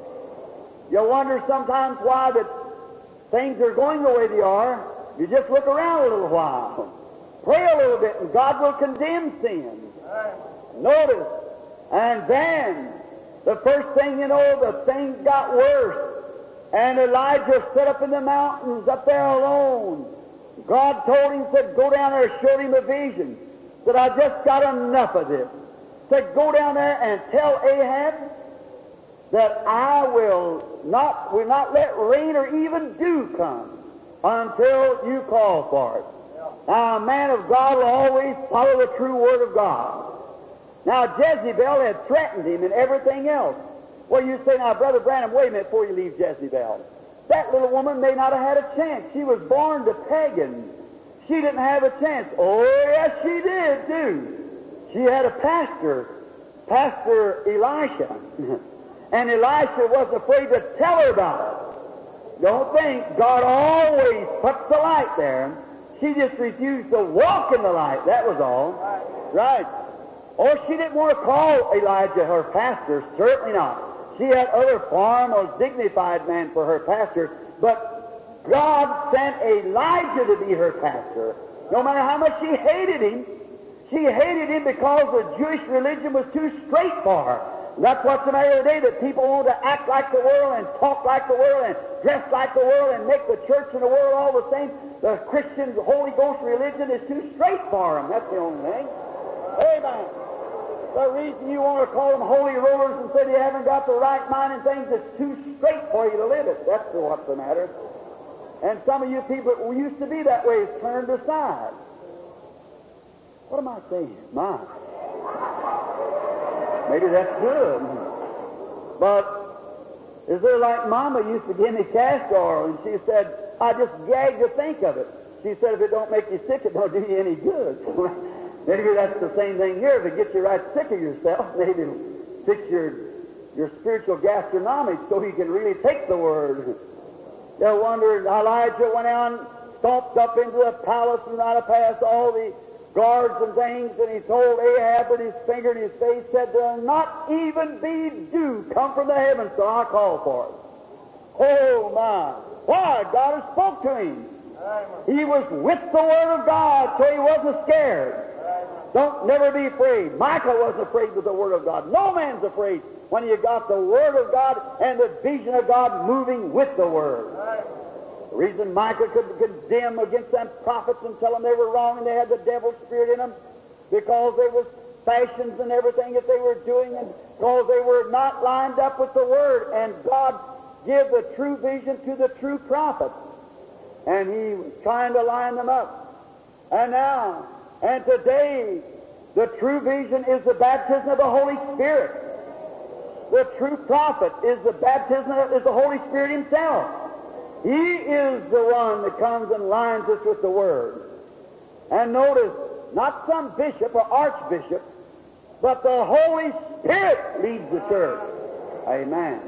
You wonder sometimes why that things are going the way they are. You just look around a little while. Pray a little bit, and God will condemn sin. Notice. And then, the first thing you know, the things got worse. And Elijah set up in the mountains up there alone. God told him, said, go down there, showed him a vision. Said, I just got enough of this. Said, go down there and tell Ahab that I will not, will not let rain or even dew come until you call for it. Now, a man of God will always follow the true word of God. Now, Jezebel had threatened him and everything else. Well, you say, now, Brother Branham, wait a minute before you leave Jezebel. That little woman may not have had a chance. She was born to pagan. She didn't have a chance. Oh, yes, she did, too. She had a pastor, Pastor Elisha. And Elisha wasn't afraid to tell her about it. Don't think God always puts the light there. She just refused to walk in the light. That was all. Right. Or she didn't want to call Elijah her pastor. Certainly not. She had other far more dignified men for her pastor. But God sent Elijah to be her pastor. No matter how much she hated him, she hated him because the Jewish religion was too straight for her. That's what's the matter today, that people want to act like the world and talk like the world and dress like the world and make the church and the world all the same. The Christian Holy Ghost religion is too straight for them. That's the only thing. Amen. The reason you want to call them holy rollers and say you haven't got the right mind and things, it's too straight for you to live it. That's what's the matter. And some of you people that used to be that way is turned aside. What am I saying? My. Maybe that's good. But is there like Mama used to give me castor oil, and she said, I just gag to think of it. She said, if it don't make you sick, it don't do you any good. Maybe that's the same thing here. If it gets you right sick of yourself, maybe it'll fix your, your spiritual gastronomics so you can really take the Word. You wonder, Elijah went out, stomped up into the palace and right past all the guards and things, and he told Ahab with his finger in his face, said, there'll not even be dew come from the heavens, so I'll call for it. Oh, my. Why? God has spoke to him. He was with the Word of God, so he wasn't scared. Don't never be afraid. Micah wasn't afraid with the Word of God. No man's afraid when you got the Word of God and the vision of God moving with the Word. The reason Micah could condemn against them prophets and tell them they were wrong and they had the devil's spirit in them, because there was fashions and everything that they were doing, and because they were not lined up with the Word. And God gave the true vision to the true prophet, and He was trying to line them up. And now, and today, the true vision is the baptism of the Holy Spirit. The true prophet is the baptism of is the Holy Spirit Himself. He is the one that comes and lines us with the Word. And notice, not some bishop or archbishop, but the Holy Spirit leads the church. Amen.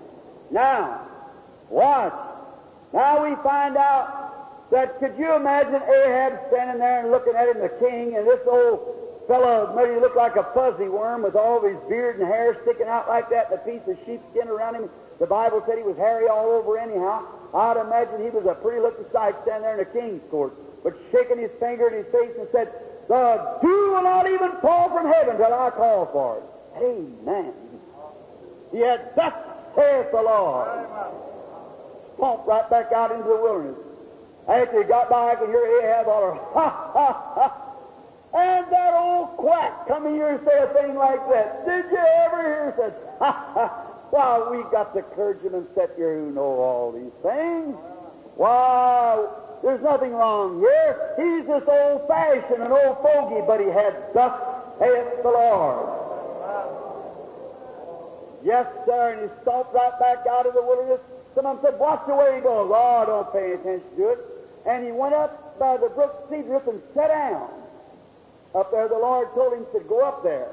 Now, watch. Now we find out that, could you imagine Ahab standing there and looking at him, the king, and this old fellow made him look like a fuzzy worm with all of his beard and hair sticking out like that, and a piece of sheepskin around him. The Bible said he was hairy all over anyhow. I'd imagine he was a pretty looking sight standing there in the king's court, but shaking his finger in his face and said, the dew will not even fall from heaven till I call for it. Amen. He had, thus saith the Lord. Stomped right back out into the wilderness. After he got by, I could hear Ahab holler, ha, ha, ha. And that old quack come here and say a thing like that. Did you ever hear? Said, ha ha. Why, we got the clergymen set here who know all these things. Why, there's nothing wrong here. He's just old-fashioned, an old fogey, but he had thus saith the Lord. Yes, sir, and he stomped right back out of the wilderness. Someone said, watch the way he goes. Oh, don't pay attention to it. And he went up by the brook Cedrus and sat down. Up there, the Lord told him to go up there.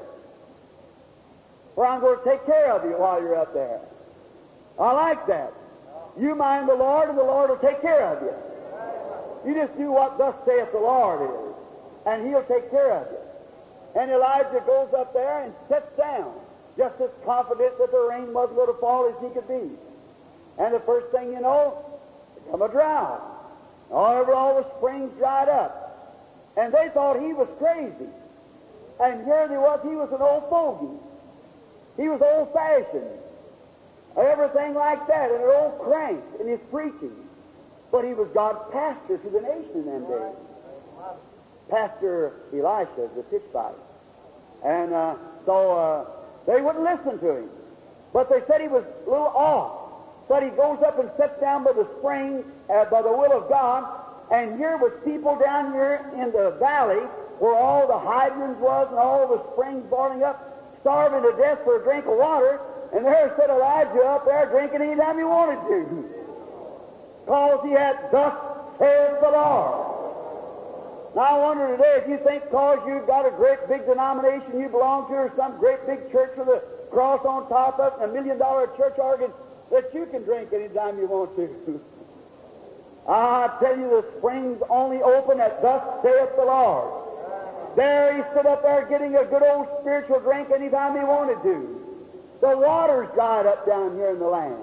For I'm going to take care of you while you're up there. I like that. You mind the Lord, and the Lord will take care of you. You just do what thus saith the Lord is, and He'll take care of you. And Elijah goes up there and sits down, just as confident that the rain wasn't going to fall as he could be. And the first thing you know, there come a drought. All over all the springs dried up. And they thought he was crazy. And here he was, he was an old fogey. He was old-fashioned. Everything like that, and an old crank in his preaching. But he was God's pastor to the nation in them days. Pastor Elisha, the Tishbite. And uh, so uh, they wouldn't listen to him. But they said he was a little off. But he goes up and sits down by the spring, uh, by the will of God, and here was people down here in the valley where all the hydrants was and all the springs boiling up, starving to death for a drink of water, and there sat Elijah up there drinking any time he wanted to. Because he had thus saith the Lord. Now I wonder today if you think because you've got a great big denomination you belong to, or some great big church with a cross on top of it and a million dollar church organ, that you can drink any time you want to. I tell you, the springs only open at thus saith the Lord. There he stood up there getting a good old spiritual drink any time he wanted to. The water's dried up down here in the land.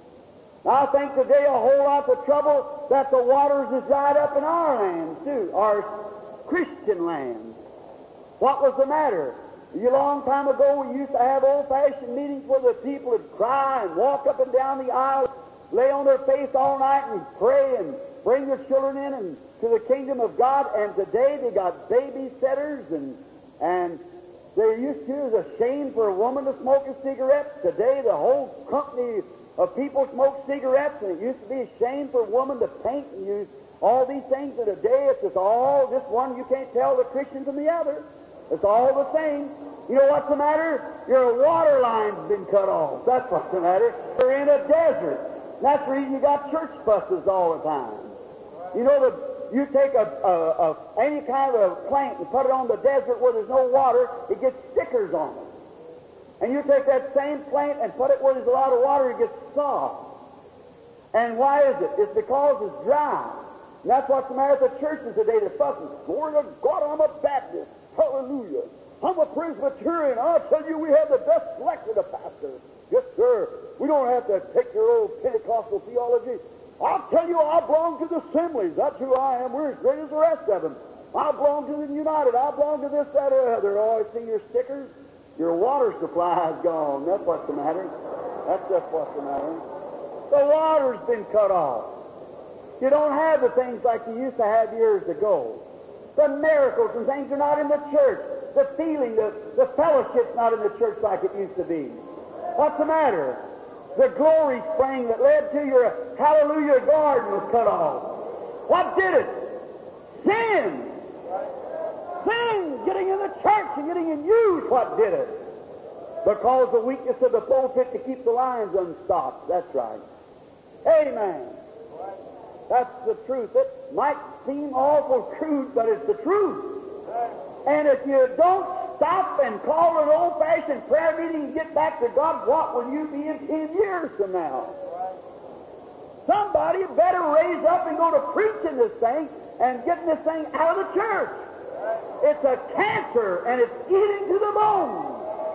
I think today a whole lot of trouble that the waters is dried up in our land too, our Christian land. What was the matter? A long time ago we used to have old-fashioned meetings where the people would cry and walk up and down the aisle, lay on their face all night and pray and bring their children in and to the kingdom of God. And today they got babysitters and and they used to, it was a shame for a woman to smoke a cigarette. Today the whole company of people smoke cigarettes, and it used to be a shame for a woman to paint and use all these things. And today it's just all just one. You can't tell the Christian from the other. It's all the same. You know what's the matter? Your water line's been cut off. That's what's the matter. You're in a desert. That's the reason you got church buses all the time. You know, the, you take a, a, a any kind of a plant and put it on the desert where there's no water, it gets stickers on it. And you take that same plant and put it where there's a lot of water, it gets soft. And why is it? It's because it's dry. And that's what's the matter with the churches today. They're fussing. Glory to God, I'm a Baptist. Hallelujah. I'm a Presbyterian. I'll tell you, we have the best selection of pastors. Yes, sir. We don't have to take your old Pentecostal theology. I'll tell you, I belong to the Assemblies. That's who I am. We're as great as the rest of them. I belong to the United. I belong to this, that, or other. Oh, I see your stickers. Your water supply is gone. That's what's the matter. That's just what's the matter. The water's been cut off. You don't have the things like you used to have years ago. The miracles and things are not in the church. The feeling, the, the fellowship's not in the church like it used to be. What's the matter? The glory spring that led to your hallelujah garden was cut off. What did it? Sin. Sin getting in the church and getting in you is what did it. Because the weakness of the pulpit to keep the lions unstopped. That's right. Amen. That's the truth. It might seem awful crude, but it's the truth. And if you don't stop and call an old-fashioned prayer meeting and get back to God, what will you be in ten years from now? Somebody better raise up and go to preaching this thing and getting this thing out of the church. It's a cancer, and it's eating to the bone.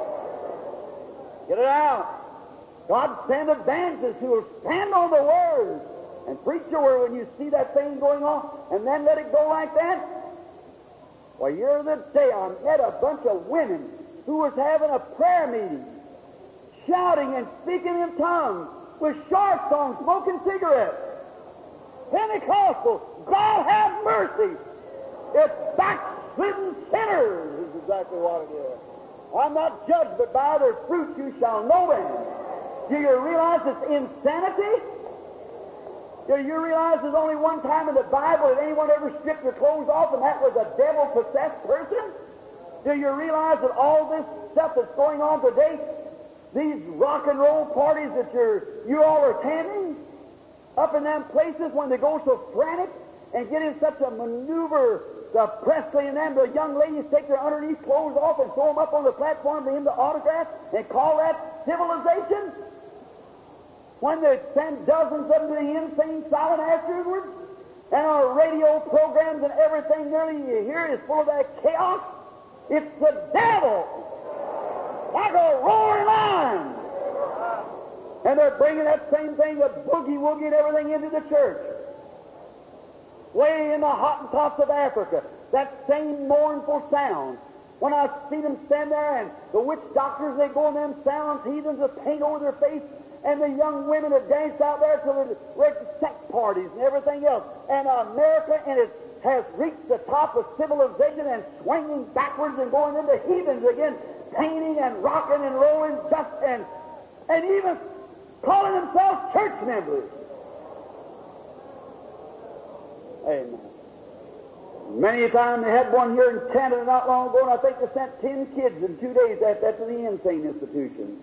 Get it out. God send evangelists who will stand on the Word and preach the Word when you see that thing going on, and then let it go like that. Well, you're the day I met a bunch of women who was having a prayer meeting, shouting and speaking in tongues with short songs, smoking cigarettes. Pentecostal, God have mercy. It's back backslidden sinners is exactly what it is. I'm not judged, but by their fruit you shall know them. Do you realize it's insanity? Do you realize there's only one time in the Bible that anyone ever stripped their clothes off, and that was a devil-possessed person? Do you realize that all this stuff that's going on today, these rock and roll parties that you're, you all are attending, up in them places when they go so frantic and get in such a maneuver, the Presley and them, the young ladies take their underneath clothes off and throw them up on the platform for him to autograph and call that civilization? When they send dozens of them to the insane asylum afterwards, and our radio programs and everything nearly you hear is full of that chaos, it's the devil, like a roaring lion. And they're bringing that same thing, the boogie-woogie and everything, into the church. Way in the Hottentots of Africa, that same mournful sound. When I see them stand there and the witch doctors, they go in them sounds, heathens with paint over their face, and the young women that dance out there to the regular sex parties and everything else. And America and it has reached the top of civilization and swinging backwards and going into heathens again, painting and rocking and rolling, just and and even calling themselves church members. Amen. Many times they had one here in Canada not long ago, and I think they sent ten kids in two days after that to the insane institution.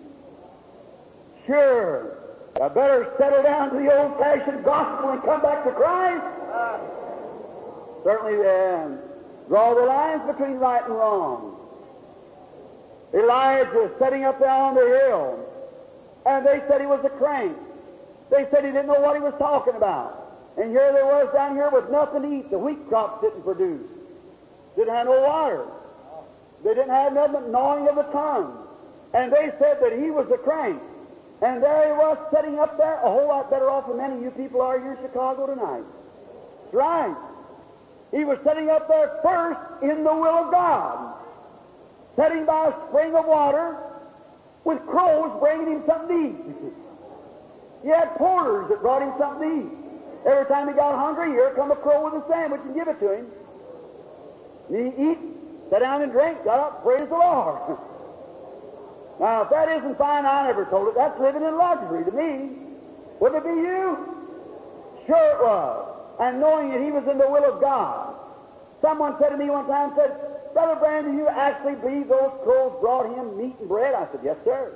Sure, I better settle down to the old-fashioned gospel and come back to Christ. Uh, certainly, uh, draw the lines between right and wrong. Elijah was sitting up there on the hill, and they said he was a crank. They said he didn't know what he was talking about. And here they was down here with nothing to eat. The wheat crops didn't produce. Didn't have no water. They didn't have nothing but gnawing of the tongue. And they said that he was a crank. And there he was sitting up there, a whole lot better off than many of you people are here in Chicago tonight. That's right. He was sitting up there first in the will of God, sitting by a spring of water with crows bringing him something to eat. He had porters that brought him something to eat. Every time he got hungry, here come a crow with a sandwich and give it to him. And he eat, sat down and drink, got up, praise the Lord. Now, if that isn't fine, I never told it. That's living in luxury to me. Wouldn't it be you? Sure it was. And knowing that he was in the will of God. Someone said to me one time, said, Brother Brandon, do you actually believe those crows brought him meat and bread? I said, yes, sir.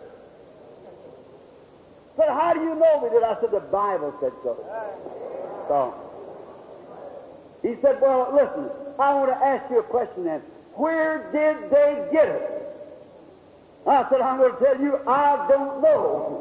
Said, how do you know they did? I said, the Bible said so. So, he said, well, listen, I want to ask you a question then. Where did they get it? I said, I'm going to tell you, I don't know.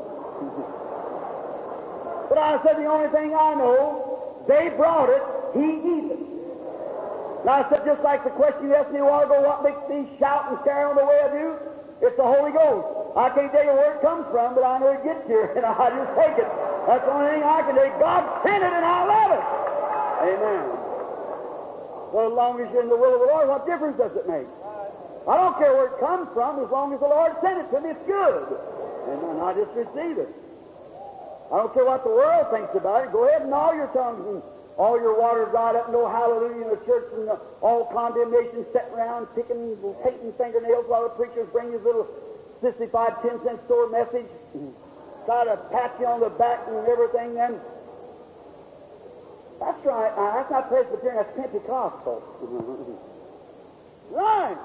But I said, the only thing I know, they brought it, he eat it. And I said, just like the question you asked me a while ago, what makes me shout and carry on the way I do? It's the Holy Ghost. I can't tell you where it comes from, but I know it gets here, and I just take it. That's the only thing I can do. God sent it, and I love it. Amen. So as long as you're in the will of the Lord, what difference does it make? I don't care where it comes from, as long as the Lord sent it to me, it's good. Amen. I just receive it. I don't care what the world thinks about it. Go ahead and gnaw your tongues and all your water dried up and go hallelujah in the church and the, all condemnation sitting around picking, painting fingernails while the preachers bring his little sissified ten cent store message and try to pat you on the back and everything. Then that's right. Now, that's not Presbyterian, that's Pentecostal. Right.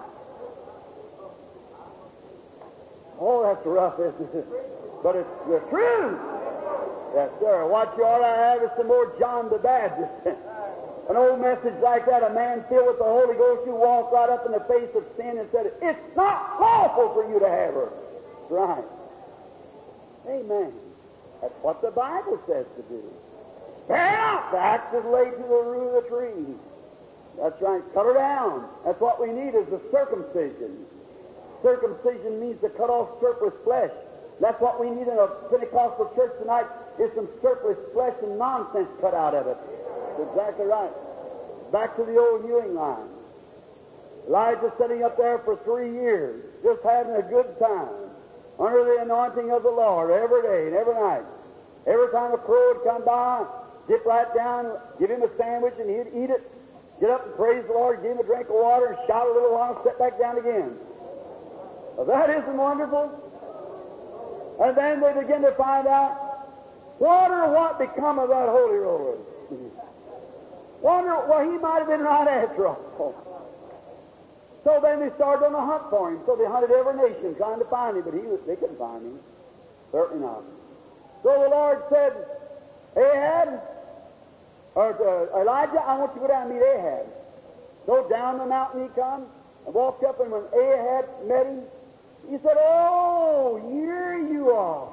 Oh, that's rough, isn't it? But it's the truth. Yes, sir. What you ought to have is some more John the Baptist. An old message like that, a man filled with the Holy Ghost who walked right up in the face of sin and said, it's not lawful for you to have her. That's right. Amen. That's what the Bible says to do. Spare not, the axe is laid to the root of the tree. That's right. Cut her down. That's what we need is the circumcision. Circumcision means to cut off surplus flesh. That's what we need in a Pentecostal church tonight, is some surplus flesh and nonsense cut out of it. That's exactly right. Back to the old hewing line. Elijah sitting up there for three years, just having a good time, under the anointing of the Lord every day and every night. Every time a crow would come by, dip right down, give him a sandwich, and he'd eat it. get up and praise the Lord, give him a drink of water, and shout a little while, and sit back down again. Well, that isn't wonderful. And then they begin to find out, wonder what become of that holy roller. Wonder, well, he might have been right after all. So then they started on a hunt for him. So they hunted every nation trying to find him, but he was, they couldn't find him. Certainly not. So the Lord said, Ahab, or uh, Elijah, I want you to go down and meet Ahab. So down the mountain he comes and walked up, and when Ahab met him, he said, oh, here you are.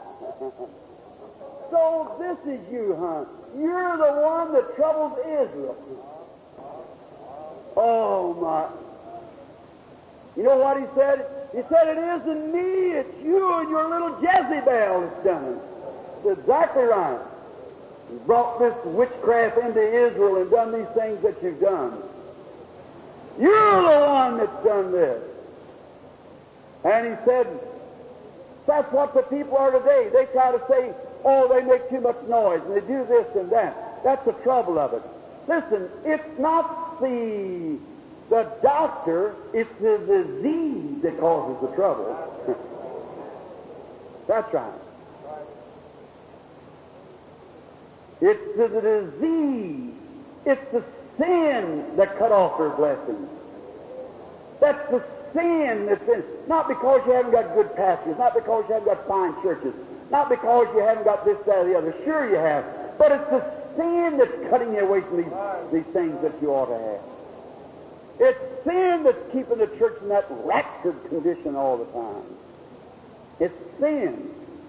So this is you, huh? You're the one that troubles Israel. Oh, my. You know what he said? He said, it isn't me, it's you and your little Jezebel that's done it. That's exactly right. You brought this witchcraft into Israel and done these things that you've done. You're the one that's done this. And he said, that's what the people are today. They try to say, oh, they make too much noise, and they do this and that. That's the trouble of it. Listen, it's not the, the doctor, it's the disease that causes the trouble. That's right. It's the disease. It's the sin that cut off their blessings. That's the sin that's in. Not because you haven't got good pastors, not because you haven't got fine churches, not because you haven't got this, that, or the other. Sure you have. But it's the sin that's cutting you away from these, these things that you ought to have. It's sin that's keeping the church in that raptured condition all the time. It's sin.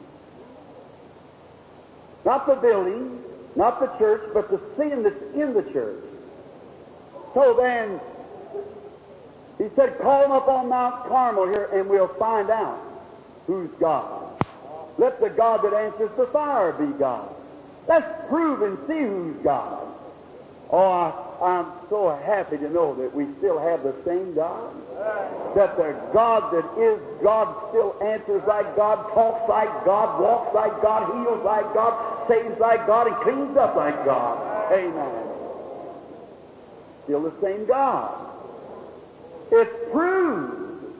Not the building, not the church, but the sin that's in the church. So then, he said, call them up on Mount Carmel here, and we'll find out who's God. Let the God that answers the fire be God. Let's prove and see who's God. Oh, I, I'm so happy to know that we still have the same God. That the God that is God still answers like God, talks like God, walks like God, heals like God, saves like God, and cleans up like God. Amen. Still the same God. It's proved.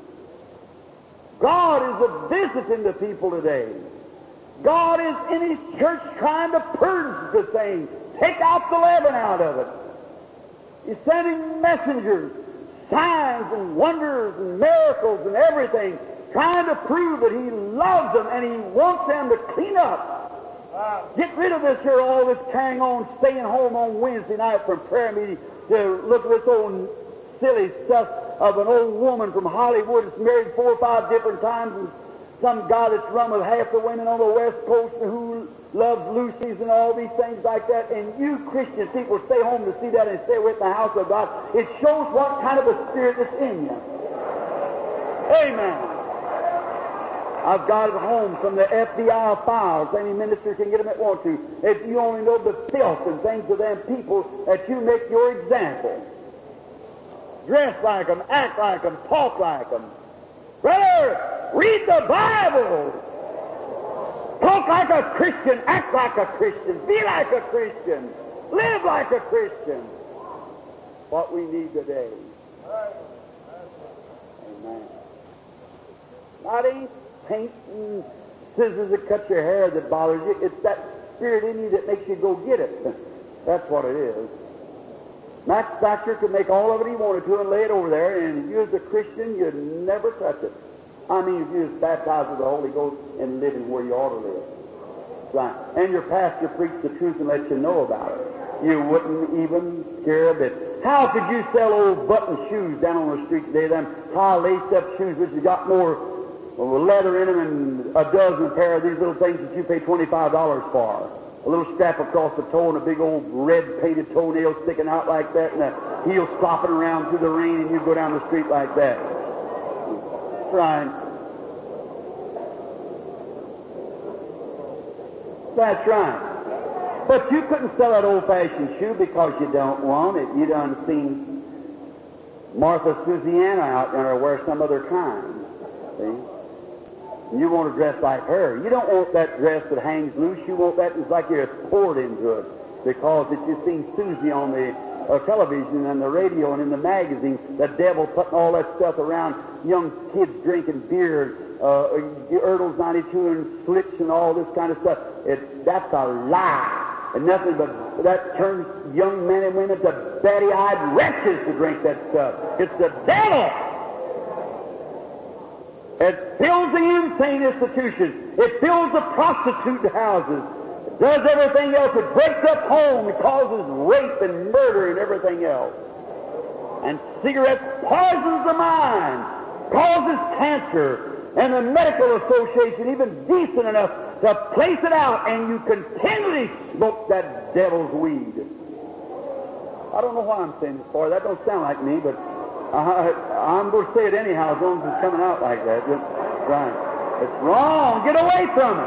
God is a visiting the people today. God is in His church trying to purge the thing, take out the leaven out of it. He's sending messengers, signs and wonders and miracles and everything, trying to prove that He loves them and He wants them to clean up. Wow. Get rid of this here, all this carrying on, staying home on Wednesday night from prayer meeting to look at this old silly stuff of an old woman from Hollywood that's married four or five different times, and some guy that's run with half the women on the West Coast who loves Lucy's and all these things like that, and you Christian people stay home to see that and stay with the house of God. It shows what kind of a spirit is in you. Amen. I've got it home from the F B I files. Any minister can get them at want to. If you only know the filth and things of them people that you make your example. Dress like them, act like them, talk like them. Brother, read the Bible. Talk like a Christian, act like a Christian, be like a Christian, live like a Christian. What we need today. Amen. Not ain't paint and scissors that cut your hair that bothers you. It's that spirit in you that makes you go get it. That's what it is. Max Thatcher could make all of it he wanted to and lay it over there, and if you as a Christian, you'd never touch it. I mean, if you was baptized with the Holy Ghost and living where you ought to live. Right. And your pastor preached the truth and let you know about it. You wouldn't even care a bit. How could you sell old button shoes down on the street today, them high laced-up shoes which have got more leather in them and a dozen pair of these little things that you pay twenty-five dollars for? A little strap across the toe and a big old red painted toenail sticking out like that, and a heel slopping around through the rain, and you go down the street like that. Right. That's right. But you couldn't sell that old-fashioned shoe because you don't want it. You done seen Martha Susiana out there or wear some other kind. See? And you want to dress like her. You don't want that dress that hangs loose. You want that that's like you're poured into it because it's just seen Susie on the uh, television and the radio and in the magazine, the devil putting all that stuff around young kids drinking beer, uh, Ertles ninety-two and Schlitz and all this kind of stuff. It, that's a lie. And nothing but that turns young men and women to batty-eyed wretches to drink that stuff. It's the devil. It fills the insane institutions. It fills the prostitute houses. It does everything else. It breaks up home. It causes rape and murder and everything else. And cigarettes poisons the mind, causes cancer. And the medical association even decent enough to place it out, and you continually smoke that devil's weed. I don't know why I'm saying this for. That don't sound like me, but I, I'm going to say it anyhow as long as it's coming out like that. It's right. It's wrong. Get away from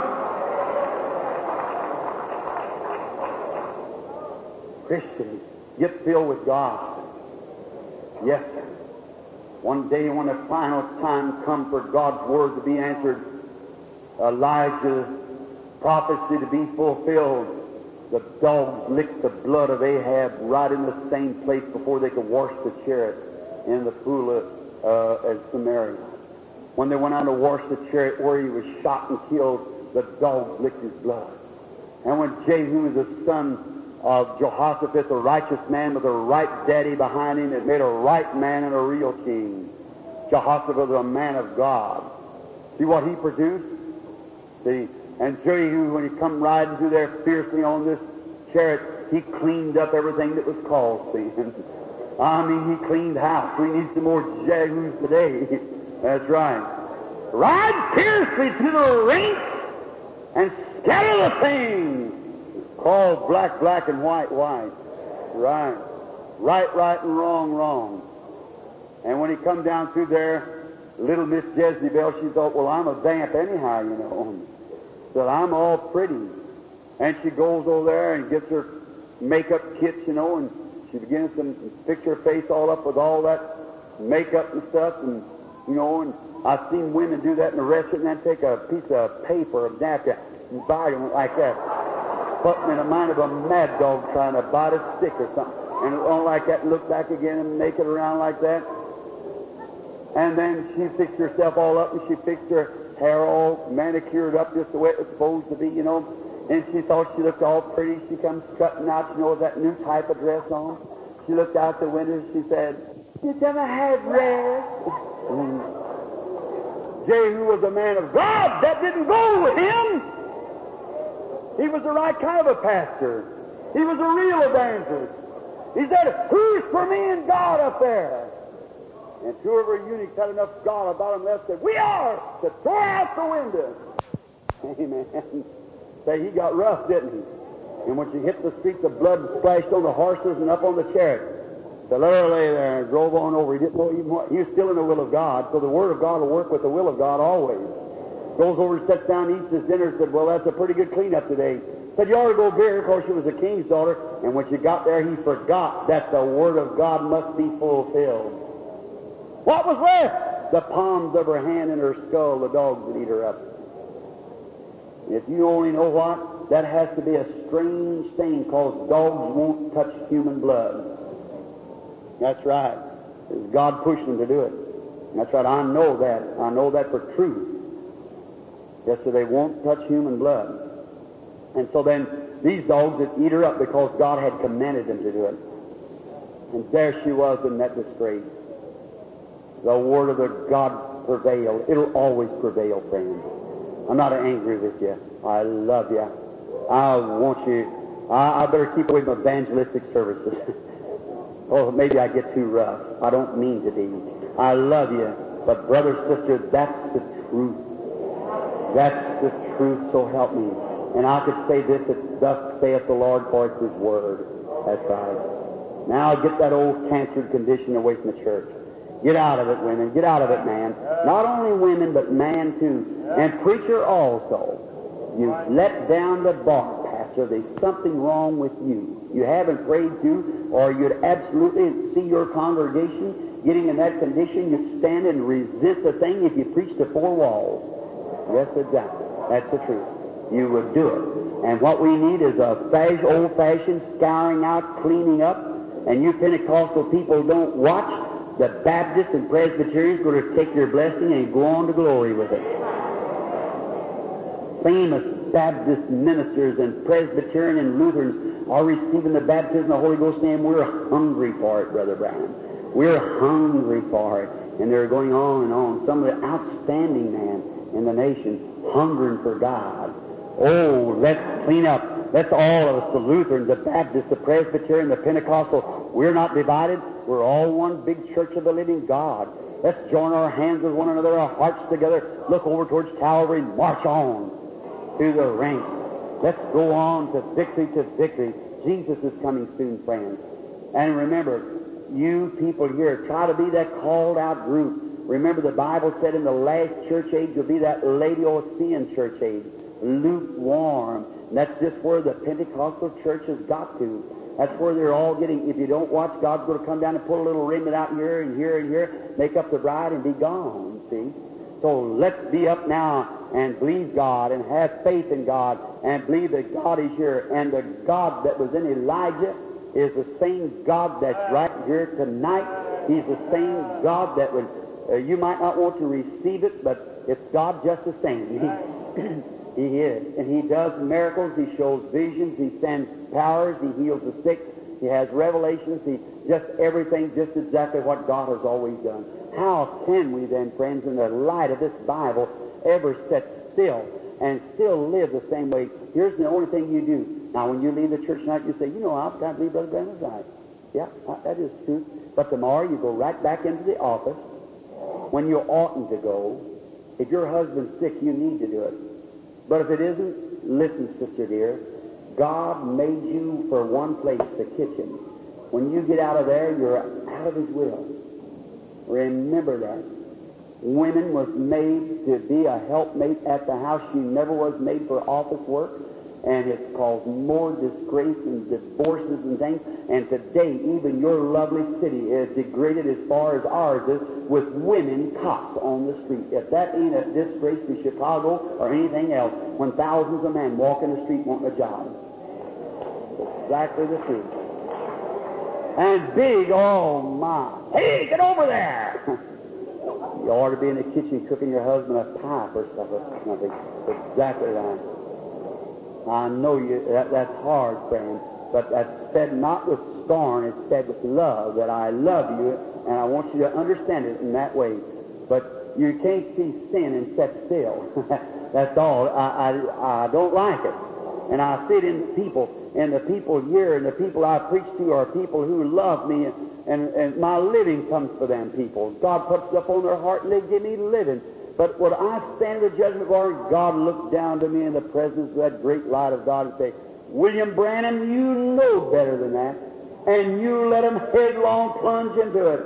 it. Christians, get filled with God. Yes, sir. One day when the final time comes for God's Word to be answered, Elijah's prophecy to be fulfilled, the dogs licked the blood of Ahab right in the same place before they could wash the chariot in the pool of uh, at Samaria. When they went out to wash the chariot where he was shot and killed, the dogs licked his blood. And when Jehu, the son of Jehoshaphat, a righteous man with a right daddy behind him, that made a right man and a real king. Jehoshaphat was a man of God. See what he produced? See, and Jehu, when he come riding through there fiercely on this chariot, he cleaned up everything that was caused sin. I mean, he cleaned house. We need some more Jehus today. That's right. Ride fiercely to the ring and scatter the thing. Called black, black, and white, white. Right. Right, right, and wrong, wrong. And when he come down through there, little Miss Jezebel, she thought, well, I'm a vamp anyhow, you know. So I'm all pretty. And she goes over there and gets her makeup kits, you know, and she begins to fix her face all up with all that makeup and stuff, and, you know, and I've seen women do that in the restaurant and then take a piece of paper, a napkin, and bite them like that. Put them in the mind of a mad dog trying to bite a stick or something. And on like that, look back again and make it around like that. And then she fixed herself all up, and she fixed her hair all manicured up just the way it was supposed to be, you know. And she thought she looked all pretty. She comes strutting out, you know, with that new type of dress on. She looked out the window and she said, "You never had red." Jehu was a man of God. That didn't go with him. He was the right kind of a pastor. He was a real evangelist. He said, "Who's for me and God up there?" And two of her eunuchs had enough God about them left said, "We are," to throw out the window. Amen. Say, he got rough, didn't he? And when she hit the street, the blood splashed on the horses and up on the chariot. The let her lay there and drove on over. He didn't know even what. He was still in the will of God, so the Word of God will work with the will of God always. Goes over and sits down, eats his dinner, said, "Well, that's a pretty good cleanup today." Said, "You ought to go beer," because she was a king's daughter. And when she got there, he forgot that the Word of God must be fulfilled. What was left? The palms of her hand and her skull. The dogs would eat her up. If you only know what, that has to be a strange thing, because dogs won't touch human blood. That's right. It's God pushing them to do it. That's right. I know that. I know that for truth. Yes, so they won't touch human blood. And so then these dogs would eat her up because God had commanded them to do it. And there she was in that disgrace. The Word of the God prevailed. It'll always prevail, friends. I'm not angry with you. I love you. I want you. I, I better keep away from evangelistic services. Oh, maybe I get too rough. I don't mean to be. I love you. But, brother, sister, that's the truth. That's the truth, so help me. And I could say this, that thus saith the Lord, for it's His Word. That's right. Now get that old cancered condition away from the church. Get out of it, women. Get out of it, man. Not only women, but man, too. And preacher also. You've let down the bar, pastor. There's something wrong with you. You haven't prayed to, or you'd absolutely see your congregation getting in that condition. You'd stand and resist the thing if you preached to four walls. Yes, exactly. That's the truth. You would do it. And what we need is a old-fashioned scouring out, cleaning up, And you Pentecostal people don't watch, the Baptists and Presbyterians going to take your blessing and go on to glory with it. Famous Baptist ministers and Presbyterian and Lutherans are receiving the baptism of the Holy Ghost, saying, we're hungry for it, Brother Branham. We're hungry for it. And they're going on and on. Some of the outstanding men in the nation hungering for God. Oh, let's clean up. Let's all of us, the Lutherans, the Baptists, the Presbyterian, the Pentecostal, we're not divided. We're all one big church of the living God. Let's join our hands with one another, our hearts together, look over towards Calvary, march on through the ranks. Let's go on to victory to victory. Jesus is coming soon, friends. And remember, you people here, try to be that called out group. Remember, the Bible said in the last church age will be that Laodicean church age, lukewarm. And that's just where the Pentecostal church has got to. That's where they're all getting, if you don't watch, God's going to come down and put a little remnant out here and here and here, make up the bride and be gone, see? So let's be up now and believe God and have faith in God and believe that God is here. And the God that was in Elijah is the same God that's right here tonight. He's the same God that would, uh, you might not want to receive it, but it's God just the same. He, he is. And He does miracles. He shows visions. He sends powers. He heals the sick. He has revelations. He just everything, just exactly what God has always done. How can we then, friends, in the light of this Bible, ever sit still and still live the same way? Here's the only thing you do. Now, when you leave the church tonight, you say, you know, I've got to leave Brother Branham's right. Yeah, that is true. But tomorrow you go right back into the office when you oughtn't to go. If your husband's sick, you need to do it. But if it isn't, listen, sister dear, God made you for one place, the kitchen. When you get out of there, you're out of His will. Remember that. Women was made to be a helpmate at the house. She never was made for office work. And it's caused more disgrace and divorces and things. And today, even your lovely city is degraded as far as ours is with women cops on the street. If that ain't a disgrace to Chicago or anything else, when thousands of men walk in the street wanting a job. Exactly the truth. And big, oh my. Hey, get over there! You ought to be in the kitchen cooking your husband a pie or something. Exactly right. I know you, that, that's hard, friend, but that's said not with scorn, it's said with love, that I love you, and I want you to understand it in that way. But you can't see sin and sit still. That's all. I, I, I don't like it. And I see it in the people, and the people here, and the people I preach to are people who love me, and, and, and my living comes for them people. God puts it up on their heart, and they give me living. But when I stand in the judgment bar, God looks down to me in the presence of that great light of God and say, William Branham, you know better than that. And you let them headlong plunge into it.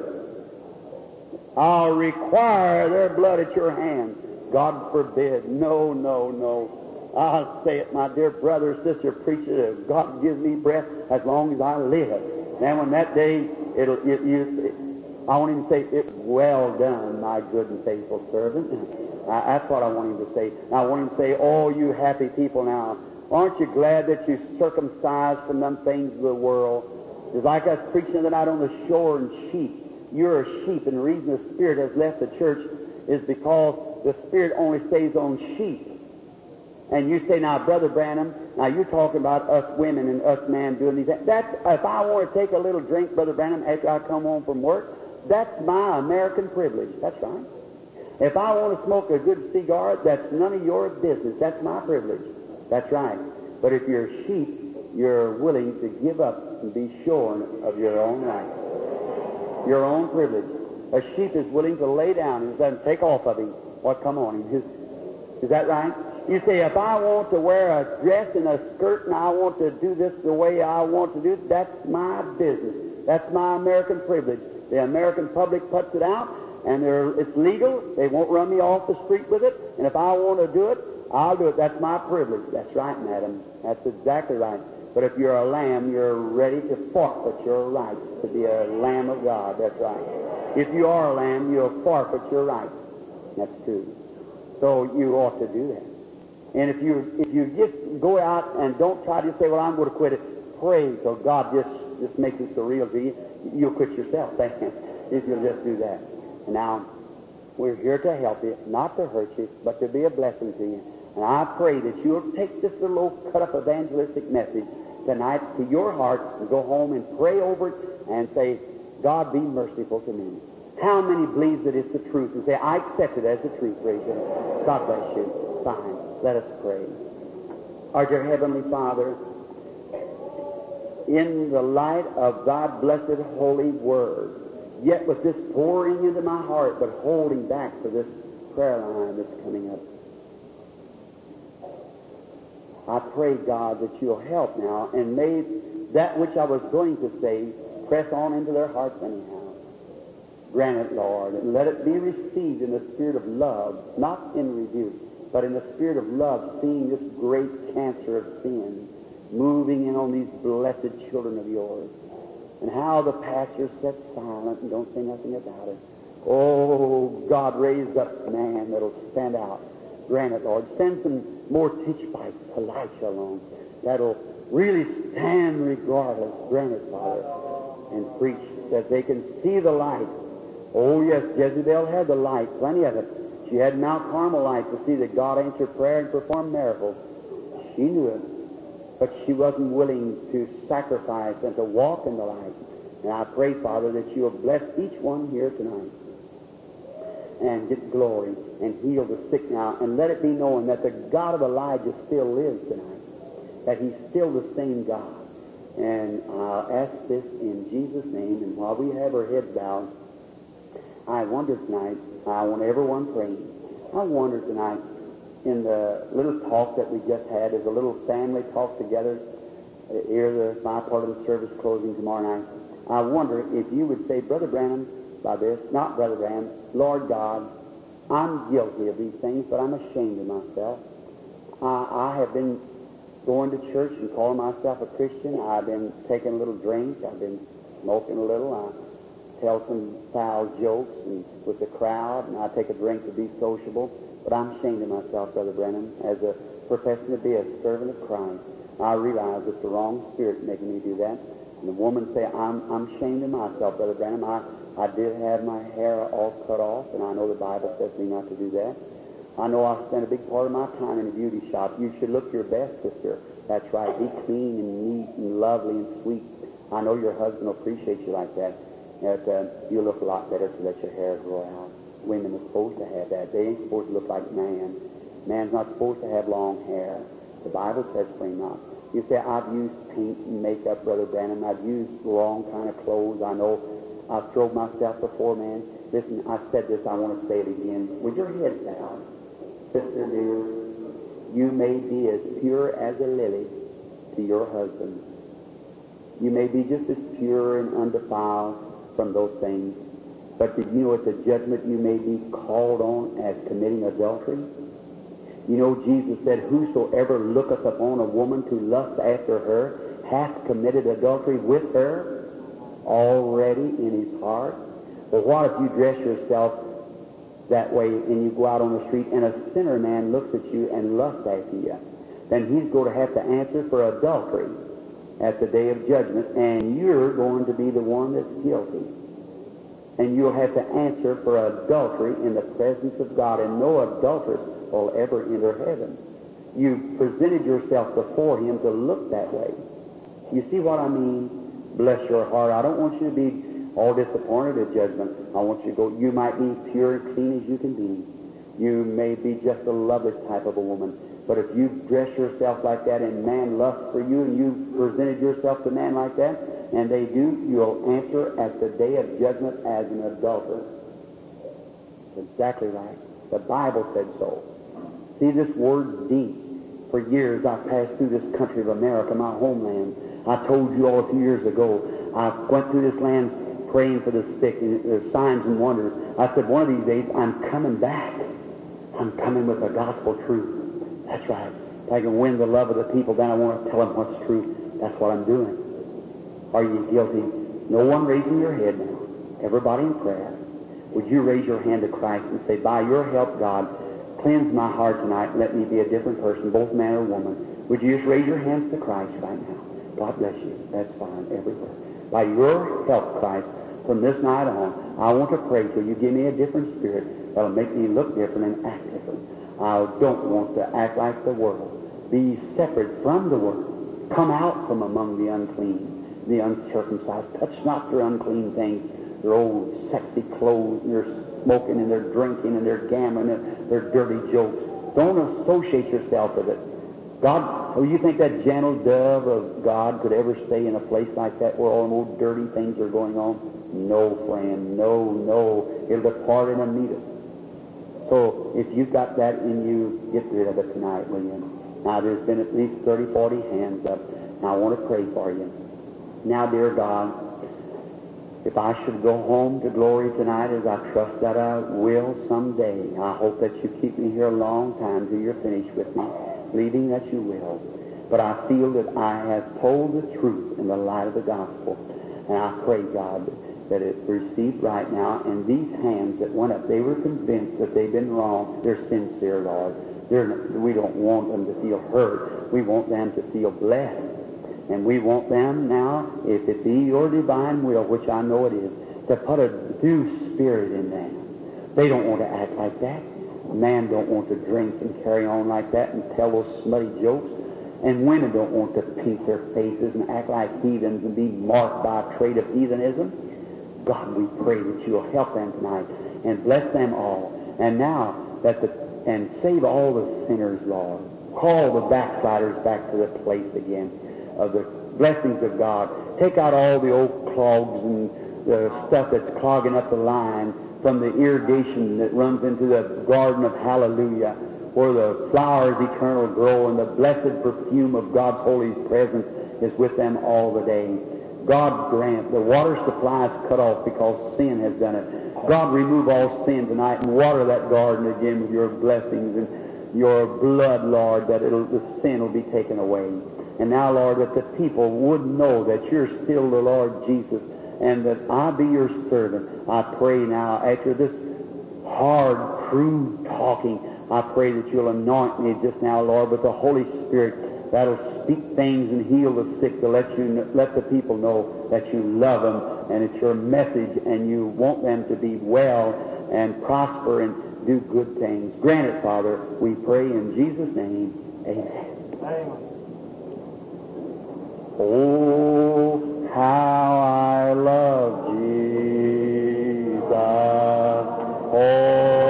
I'll require their blood at your hand. God forbid. No, no, no. I'll say it, my dear brother, sister, preacher, if God gives me breath as long as I live. And when that day, it'll, it, you, I want him to say, it's well done, my good and faithful servant. Uh, that's what I want him to say. I want him to say, oh, you happy people now, aren't you glad that you circumcised from them things of the world? It's like us preaching the other night on the shore and sheep. You're a sheep, and the reason the Spirit has left the church is because the Spirit only stays on sheep. And you say, now, Brother Branham, now you're talking about us women and us men doing these things. That's, if I want to take a little drink, Brother Branham, after I come home from work, that's my American privilege. That's right. If I want to smoke a good cigar, that's none of your business. That's my privilege. That's right. But if you're a sheep, you're willing to give up and be shorn of your own right, your own privilege. A sheep is willing to lay down and doesn't take off of him what come on him. Is that right? You say, if I want to wear a dress and a skirt and I want to do this the way I want to do it, that's my business. That's my American privilege. The American public puts it out, and it's legal. They won't run me off the street with it. And if I want to do it, I'll do it. That's my privilege. That's right, madam. That's exactly right. But if you're a lamb, you're ready to forfeit your right to be a lamb of God. That's right. If you are a lamb, you'll forfeit your right. That's true. So you ought to do that. And if you if you just go out and don't try to say, well, I'm going to quit it, pray till God just just makes it so real to you, you'll quit yourself, if you'll just do that. And now, we're here to help you, not to hurt you, but to be a blessing to you. And I pray that you'll take this little old cut-up evangelistic message tonight to your heart and go home and pray over it and say, God, be merciful to me. How many believes that it's the truth and say, I accept it as the truth, praise God. God bless you. Fine. Let us pray. Our dear Heavenly Father, in the light of thy blessed holy word, yet with this pouring into my heart, but holding back for this prayer line that's coming up, I pray, God, that you'll help now, and may that which I was going to say press on into their hearts anyhow. Grant it, Lord, and let it be received in the spirit of love, not in rebuke, but in the spirit of love, seeing this great cancer of sin moving in on these blessed children of yours, and how the pastor sat silent and don't say nothing about it. Oh, God, raise up man that'll stand out. Grant it, Lord. Send some more tishbites, Elisha along, that'll really stand regardless. Grant it, Father, and preach that they can see the light. Oh, yes, Jezebel had the light, plenty of it. She had Mount Carmel light to see that God answered prayer and performed miracles. She knew it, but she wasn't willing to sacrifice and to walk in the light. And I pray, Father, that you'll bless each one here tonight and get glory and heal the sick now, and let it be known that the God of Elijah still lives tonight, that he's still the same God. And I'll ask this in Jesus' name, and while we have our heads bowed, I wonder tonight, I want everyone praying, I wonder tonight, in the little talk that we just had, as a little family talk together, uh, here the my part of the service closing tomorrow night, I wonder if you would say, Brother Branham, by this, not Brother Branham, Lord God, I'm guilty of these things, but I'm ashamed of myself. I, I have been going to church and calling myself a Christian. I've been taking a little drink. I've been smoking a little. I tell some foul jokes and with the crowd, and I take a drink to be sociable. But I'm ashamed of myself, Brother Brennan, as a professing to be a servant of Christ. I realize it's the wrong spirit making me do that. And the woman say, I'm, I'm ashamed of myself, Brother Branham. I, I did have my hair all cut off, and I know the Bible says me not to do that. I know I spend a big part of my time in a beauty shop. You should look your best, sister. That's right. Be clean and neat and lovely and sweet. I know your husband will appreciate you like that. That uh, you look a lot better to let your hair grow out. Women are supposed to have that. They ain't supposed to look like man. Man's not supposed to have long hair. The Bible says for him not. You say, I've used paint and makeup, Brother Branham. I've used the wrong kind of clothes. I know I've thrown myself before man. Listen, I said this, I want to say it again. With your head down, sister dear, you may be as pure as a lily to your husband. You may be just as pure and undefiled from those things. But did you know at the judgment you may be called on as committing adultery? You know, Jesus said, whosoever looketh upon a woman to lust after her hath committed adultery with her already in his heart. But what if you dress yourself that way and you go out on the street and a sinner man looks at you and lusts after you? Then he's going to have to answer for adultery at the day of judgment, and you're going to be the one that's guilty. And you'll have to answer for adultery in the presence of God, and no adulteress will ever enter heaven. You presented yourself before him to look that way. You see what I mean? Bless your heart. I don't want you to be all disappointed at judgment. I want you to go, you might be pure and clean as you can be. You may be just a lovely type of a woman. But if you dress yourself like that and man lusts for you and you presented yourself to man like that, and they do, you'll answer at the day of judgment as an adulterer. That's exactly right. The Bible said so. See, this word's deep. For years I've passed through this country of America, my homeland. I told you all a few years ago, I went through this land praying for the sick, and there's signs and wonders. I said, one of these days, I'm coming back. I'm coming with the gospel truth. That's right. If I can win the love of the people, then I want to tell them what's true. That's what I'm doing. Are you guilty? No one raising your head now. Everybody in prayer. Would you raise your hand to Christ and say, by your help, God, cleanse my heart tonight and let me be a different person, both man or woman. Would you just raise your hands to Christ right now? God bless you. That's fine everywhere. by your help, Christ, from this night on, I want to pray till you give me a different spirit that'll make me look different and act different. I don't want to act like the world. Be separate from the world. Come out from among the unclean, the uncircumcised. Touch not their unclean things, their old sexy clothes, and their smoking and their drinking and their gambling and their dirty jokes. Don't associate yourself with it. God, oh, you think that gentle dove of God could ever stay in a place like that where all the old dirty things are going on? No, friend, no, no. It'll depart in a meet us. So if you've got that in you, get rid of it tonight, will you? Now, there's been at least thirty, forty hands up. Now, I want to pray for you. Now, dear God, if I should go home to glory tonight, as I trust that I will someday, I hope that you keep me here a long time till you're finished with me, believing that you will. But I feel that I have told the truth in the light of the gospel. And I pray, God, that it received right now. And these hands that went up, they were convinced that they've been wrong. They're sincere, Lord. They're, we don't want them to feel hurt. We want them to feel blessed. And we want them now, if it be your divine will, which I know it is, to put a new spirit in them. They don't want to act like that. Man don't want to drink and carry on like that and tell those smutty jokes. And women don't want to paint their faces and act like heathens and be marked by a trait of heathenism. God, we pray that you'll help them tonight and bless them all. And now that the and save all the sinners, Lord. Call the backsliders back to the place again of the blessings of God. Take out all the old clogs and the stuff that's clogging up the line from the irrigation that runs into the garden of hallelujah, where the flowers eternal grow and the blessed perfume of God's holy presence is with them all the day. God grant the water supply is cut off because sin has done it. God, remove all sin tonight and water that garden again with your blessings and your blood, Lord, that it'll, the sin will be taken away. And now, Lord, that the people would know that you're still the Lord Jesus and that I be your servant. I pray now, after this hard, crude talking, I pray that you'll anoint me just now, Lord, with the Holy Spirit that'll speak things and heal the sick, to let you let the people know that you love them and it's your message and you want them to be well and prosper and do good things. Grant it, Father, we pray in Jesus' name. Amen.
Amen.
Oh, how I love Jesus. Oh,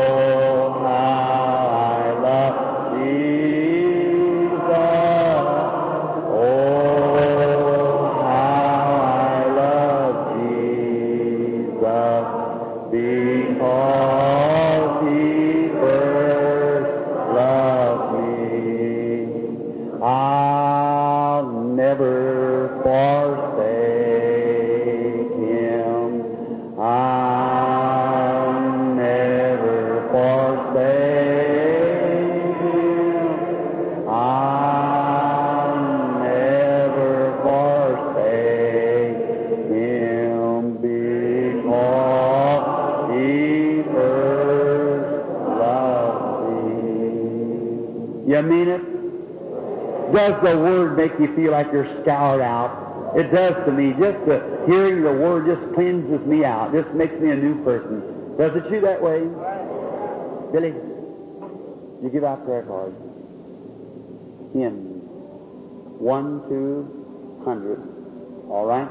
you mean it? Does the Word make you feel like you're scoured out? It does to me. Just the hearing the Word just cleanses me out. Just makes me a new person. Does it you that way? Billy, you give out prayer cards. Hymns. One, two, hundred. All right?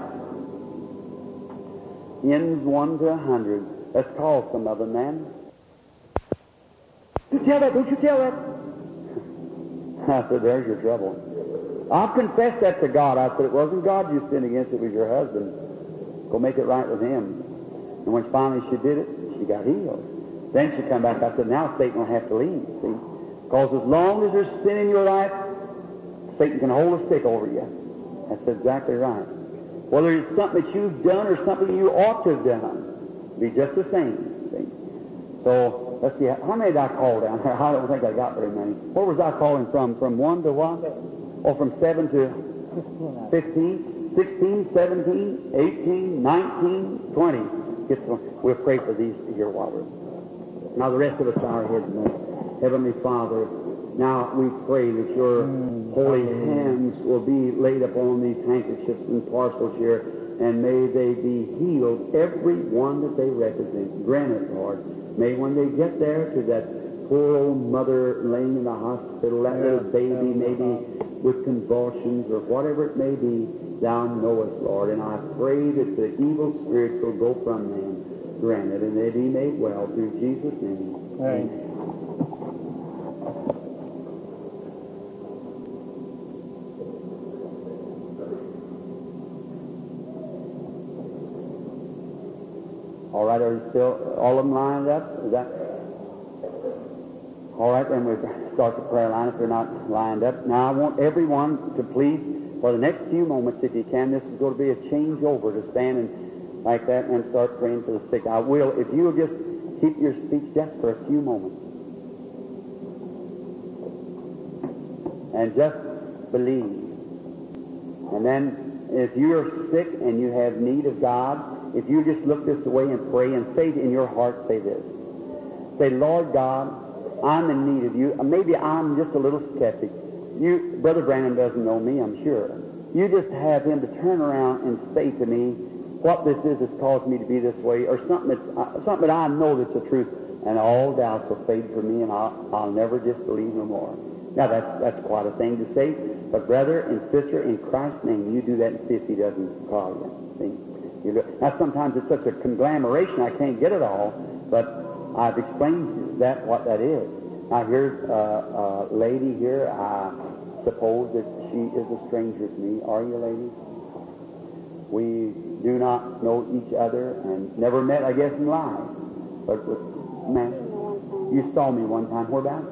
Hymns one to a hundred. Let's call some of them, man. Don't you tell that. Don't you tell that. I said, there's your trouble. I've confessed that to God. I said, it wasn't God you sinned against, it was your husband. Go make it right with him. And when finally she did it, she got healed. Then she come back. I said, now Satan will have to leave, see? Because as long as there's sin in your life, Satan can hold a stick over you. That's exactly right. Whether it's something that you've done or something you ought to have done, be just the same, see? So, let's see, how many did I call down there? I don't think I got very many. Where was I calling from? From one to what? Oh, from seven to fifteen, sixteen, seventeen, eighteen, nineteen, twenty. Get some. We'll pray for these here while we're... Now the rest of us bow our heads a minute. Heavenly Father, now we pray that your holy hands will be laid upon these handkerchiefs and parcels here and may they be healed, every one that they represent. Grant it, Lord. May when they get there to that poor old mother laying in the hospital, that little baby maybe with convulsions or whatever it may be, Thou knowest, Lord. And I pray that the evil spirits will go from them. Grant it, and they be made well through Jesus' name. Amen. All right, are you still, all of them lined up? Is that? All right, then we'll start the prayer line if they're not lined up. Now I want everyone to please, for the next few moments, if you can, this is going to be a changeover to stand and like that and start praying for the sick. I will, if you will just keep your speech just for a few moments. And just believe. And then if you're sick and you have need of God, if you just look this way and pray and say in your heart, say this. Say, Lord God, I'm in need of you. Maybe I'm just a little skeptic. You, Brother Branham doesn't know me, I'm sure. You just have him to turn around and say to me what this is that's caused me to be this way, or something that's, uh, something that I know that's the truth, and all doubts will fade from me, and I'll, I'll never disbelieve no more. Now, that's, that's quite a thing to say, but brother and sister, in Christ's name, you do that and see if he doesn't call you. See? You look, now, sometimes it's such a conglomeration, I can't get it all, but I've explained that, what that is. Now, here's a, a lady here. I suppose that she is a stranger to me. Are you, lady? We do not know each other and never met, I guess, in life. But, man, you saw me one time. Whereabouts?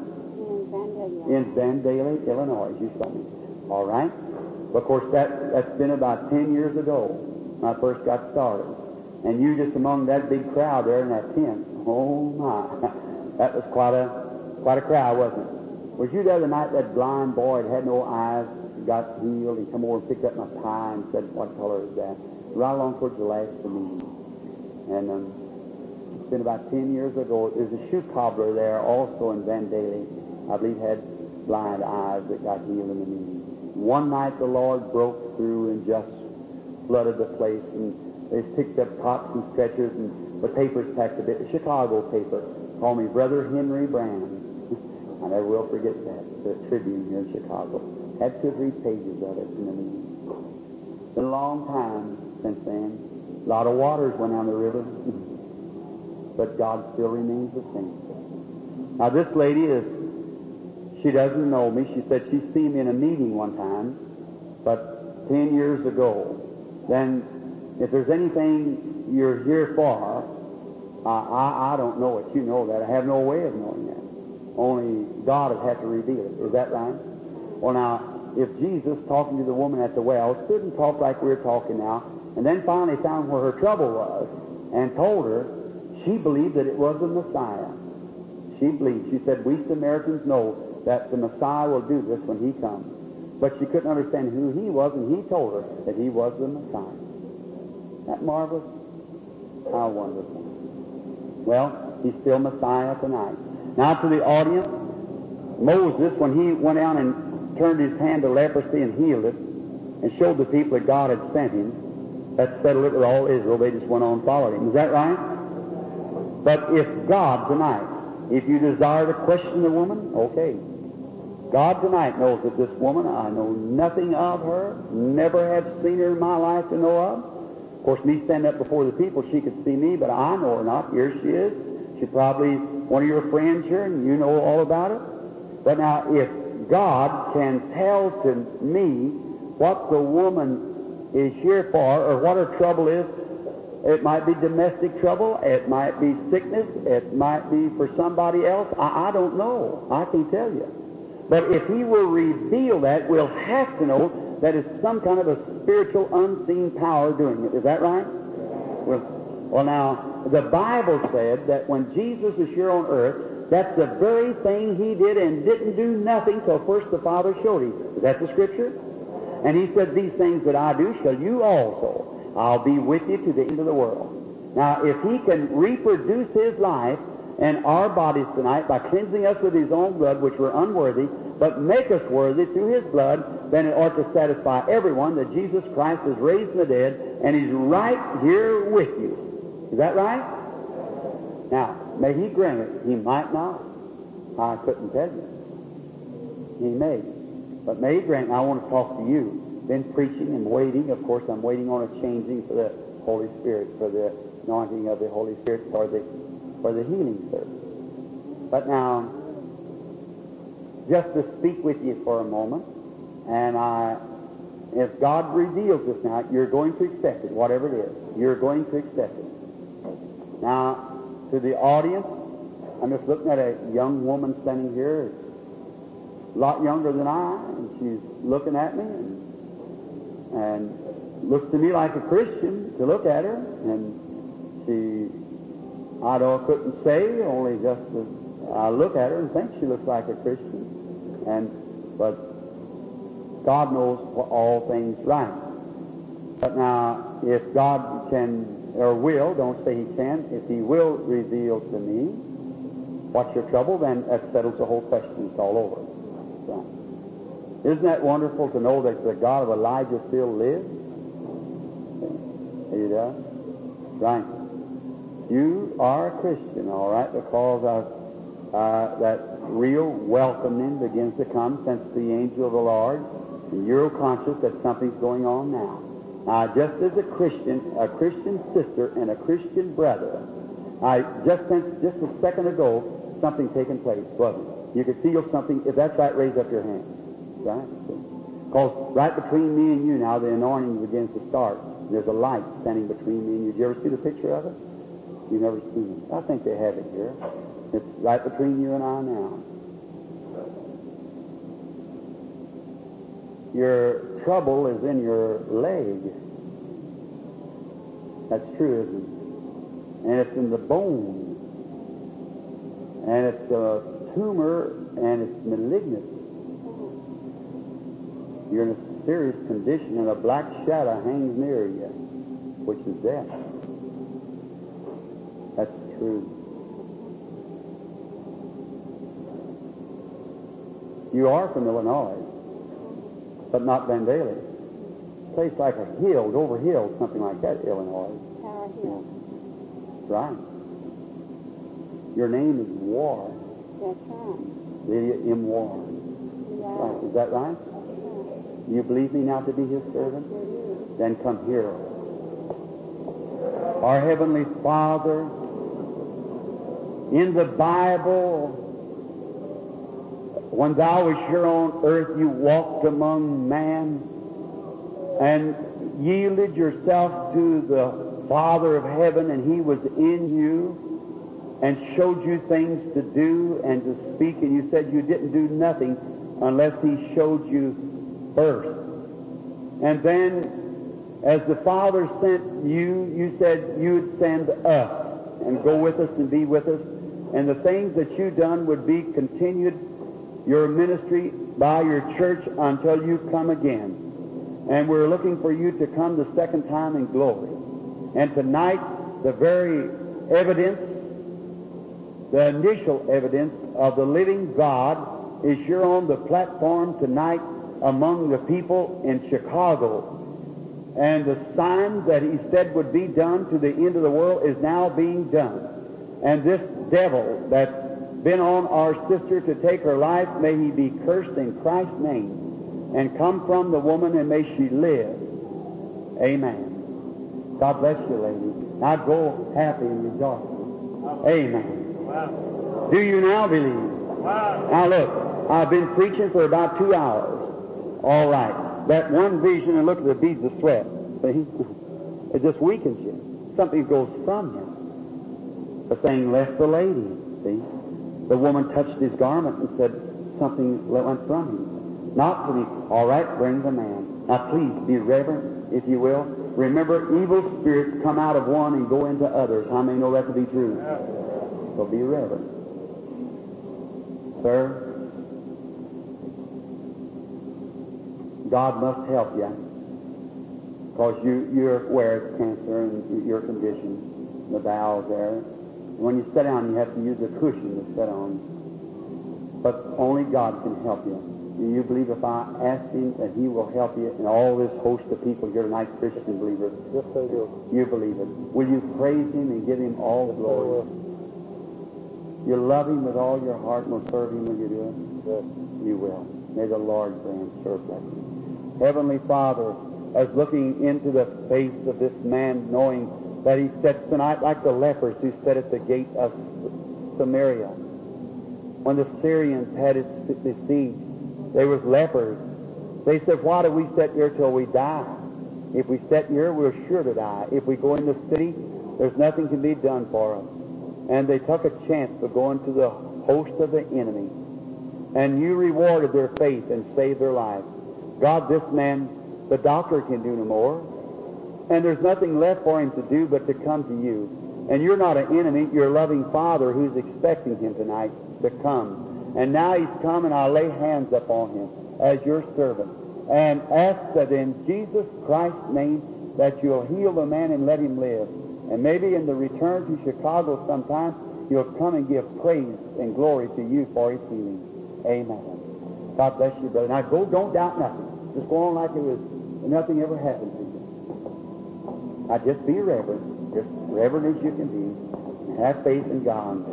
In Vandalia, Illinois. You saw me. All right. Of course, that, that's been about ten years ago when I first got started. And you just among that big crowd there in that tent. Oh, my. That was quite a quite a crowd, wasn't it? Was you the other night that blind boy that had no eyes got healed and come over and picked up my pie and said, what color is that? Right along towards the last of the meeting. And um, it's been about ten years ago. There's a shoe cobbler there also in Vandalia. I believe had blind eyes that got healed in the meeting. One night the Lord broke through and just flooded the place, and they picked up cots and stretchers, and the papers packed a bit. The Chicago paper called me Brother Henry Brown. I never will forget that. The Tribune here in Chicago had two or three pages of it in the meeting. It's been a long time since then. A lot of waters went down the river, but God still remains the same. Now this lady is, she doesn't know me. She said she's seen me in a meeting one time, but ten years ago. Then, if there's anything you're here for, uh, I, I don't know it. You know that. I have no way of knowing that. Only God has had to reveal it. Is that right? Well, now, if Jesus, talking to the woman at the well, stood and talked like we're talking now, and then finally found where her trouble was, and told her, she believed that it was the Messiah. She believed. She said, we Samaritans know that the Messiah will do this when he comes. But she couldn't understand who he was, and he told her that he was the Messiah. Isn't that marvelous? How wonderful. Well, he's still Messiah tonight. Now to the audience, Moses, when he went out and turned his hand to leprosy and healed it, and showed the people that God had sent him, that settled it with all Israel. They just went on following him. Is that right? But if God tonight, if you desire to question the woman, okay. God tonight knows that this woman, I know nothing of her, never have seen her in my life to know of. Of course, me standing up before the people, she could see me, but I know her not. Here she is. She's probably one of your friends here, and you know all about it. But now, if God can tell to me what the woman is here for, or what her trouble is, it might be domestic trouble, it might be sickness, it might be for somebody else. I, I don't know. I can't tell you. But if he will reveal that, we'll have to know that it's some kind of a spiritual, unseen power doing it. Is that right? Well, well now, the Bible said that when Jesus was here on earth, that's the very thing he did and didn't do nothing till first the Father showed him. Is that the Scripture? And he said, these things that I do shall you also. I'll be with you to the end of the world. Now, if he can reproduce his life and our bodies tonight by cleansing us with His own blood, which we're unworthy, but make us worthy through His blood, then it ought to satisfy everyone that Jesus Christ is raised from the dead, and He's right here with you. Is that right? Now, may He grant it. He might not. I couldn't tell you. He may. But may He grant it. I want to talk to you. Been preaching and waiting. Of course, I'm waiting on a changing for the Holy Spirit, for the anointing of the Holy Spirit, for the for the healing service. But now, just to speak with you for a moment, and I, if God reveals this now, you're going to accept it, whatever it is. You're going to accept it. Now, to the audience, I'm just looking at a young woman standing here, a lot younger than I, and she's looking at me, and, and looks to me like a Christian to look at her, and she, I don't, couldn't say, only just as I look at her and think she looks like a Christian, and but God knows all things right. But now, if God can or will, don't say He can, if He will reveal to me what's your trouble, then that settles the whole question. It's all over. So, isn't that wonderful to know that the God of Elijah still lives? He does. Right. You are a Christian, all right, because of uh, that real welcoming begins to come since the angel of the Lord, and you're conscious that something's going on now. Now, just as a Christian, a Christian sister and a Christian brother, I just since just a second ago, something taking place, wasn't it? You could feel something. If that's right, raise up your hand. Right? Because right between me and you now, the anointing begins to start. There's a light standing between me and you. Did you ever see the picture of it? You've never seen it. I think they have it here. It's right between you and I now. Your trouble is in your leg. That's true, isn't it? And it's in the bone. And it's a tumor, and it's malignant. You're in a serious condition, and a black shadow hangs near you, which is death. That's true. You are from Illinois, but not Vandalia. A place like a hill, over hill, something like that, Illinois.
Tower Hill.
Right. Your name is War.
That's right.
Lydia M. War.
Yeah.
Right. Is that right?
Yeah.
You believe me now to be His servant?
Sure.
Then come here. Our Heavenly Father, in the Bible, when Thou wast here on earth, You walked among man and yielded Yourself to the Father of heaven, and He was in You and showed You things to do and to speak, and You said You didn't do nothing unless He showed You first. And then, as the Father sent You, You said You'd send us and go with us and be with us, and the things that You done would be continued, Your ministry by Your church until You come again. And we're looking for You to come the second time in glory. And tonight, the very evidence, the initial evidence of the living God is here on the platform tonight among the people in Chicago. And the sign that He said would be done to the end of the world is now being done. And this devil that's been on our sister to take her life, may he be cursed in Christ's name, and come from the woman, and may she live. Amen. God bless you, lady. Now go happy and rejoice. Amen.
Wow.
Do you now believe?
Wow.
Now look, I've been preaching for about two hours. All right. That one vision, and look at the beads of sweat. See? It just weakens you. Something goes from you. The thing left the lady. See? The woman touched his garment and said, something went from him. Not to me. All right, bring the man. Now please be reverent, if you will. Remember, evil spirits come out of one and go into others. How many know that to be true? So be reverent. Sir, God must help you, because you, you're aware of cancer and your condition, the bowels there. When you sit down, you have to use a cushion to sit on. But only God can help you. Do you believe if I ask Him that He will help you and all this host of people here tonight, Christian believers?
Yes, I do.
You believe it. Will you praise Him and give Him all the glory? You love Him with all your heart and will serve Him when you do it?
Yes.
You will. May the Lord grant your blessing. Heavenly Father, as looking into the face of this man, knowing that he sits tonight like the lepers who sat at the gate of Samaria. When the Syrians had it besieged, there was lepers. They said, why do we sit here till we die? If we sit here, we're sure to die. If we go in the city, there's nothing can be done for us. And they took a chance of going to the host of the enemy. And you rewarded their faith and saved their lives. God, this man, the doctor can do no more. And there's nothing left for him to do but to come to you. And you're not an enemy. You're a loving Father who's expecting him tonight to come. And now he's come, and I lay hands upon him as your servant. And ask that in Jesus Christ's name that you'll heal the man and let him live. And maybe in the return to Chicago sometime, you'll come and give praise and glory to you for his healing. Amen. God bless you, brother. Now go, don't doubt nothing. Just go on like it was nothing ever happened to you. Now just be reverent, just reverent as you can be, and have faith in God.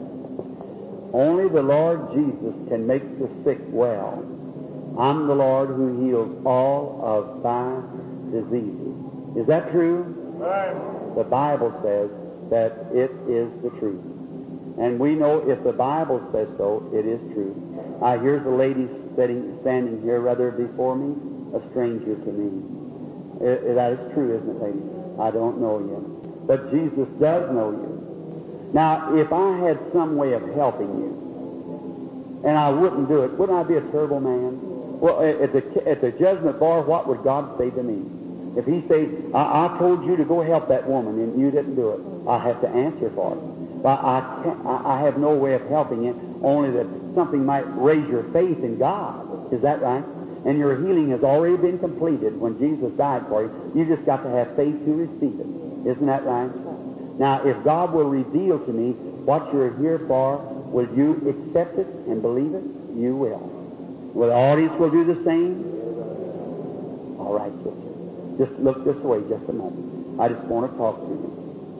Only the Lord Jesus can make the sick well. I'm the Lord who heals all of thy diseases. Is that true?
Right.
The Bible says that it is the truth. And we know if the Bible says so, it is true. Uh, here's a lady sitting, standing here rather before me, a stranger to me. It, it, that is true, isn't it, lady? I don't know you. But Jesus does know you. Now, if I had some way of helping you, and I wouldn't do it, wouldn't I be a terrible man? Well, at the, at the judgment bar, what would God say to me? If He said, I, I told you to go help that woman, and you didn't do it, I have to answer for it. But I, can't, I, I have no way of helping it, only that something might raise your faith in God. Is that right? And your healing has already been completed when Jesus died for you. You just got to have faith to receive it. Isn't that right? Now, if God will reveal to me what you're here for, will you accept it and believe it? You will. Well, the audience will do the same? All right, sister. Just look this way just a moment. I just want to talk to you.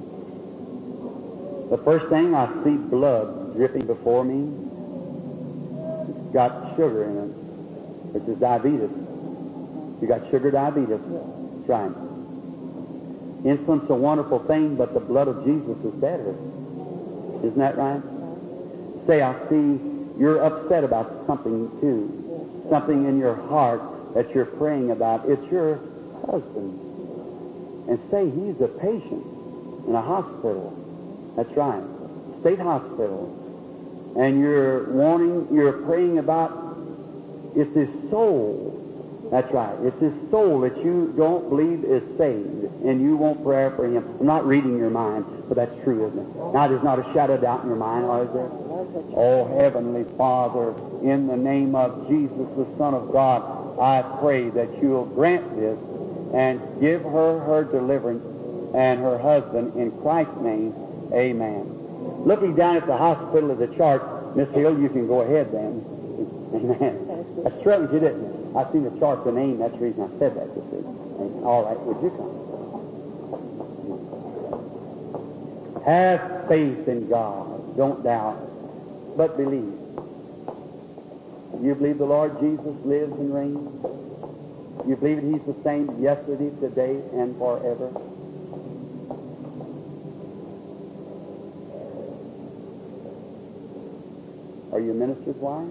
The first thing, I see blood dripping before me. It's got sugar in it, which is diabetes. You got sugar diabetes. That's right. Insulin's a wonderful thing, but the blood of Jesus is better. Isn't that right? Say, I see you're upset about something too. Something in your heart that you're praying about. It's your husband. And say he's a patient in a hospital. That's right. State hospital. And you're wanting, you're praying about, it's his soul. That's right. It's his soul that you don't believe is saved, and you want prayer for him. I'm not reading your mind, but that's true, isn't it? Now, there's not a shadow of doubt in your mind, or is there? Oh, Heavenly Father, in the name of Jesus, the Son of God, I pray that you'll grant this and give her her deliverance and her husband in Christ's name. Amen. Looking down at the hospital of the chart, Miss Hill, you can go ahead then. Amen. That struck you, didn't it? I seen the chart, the name. That's the reason I said that, you see. Amen. All right, would you come? Have faith in God. Don't doubt, but believe. You believe the Lord Jesus lives and reigns? You believe that He's the same yesterday, today, and forever? Are you a minister's wife?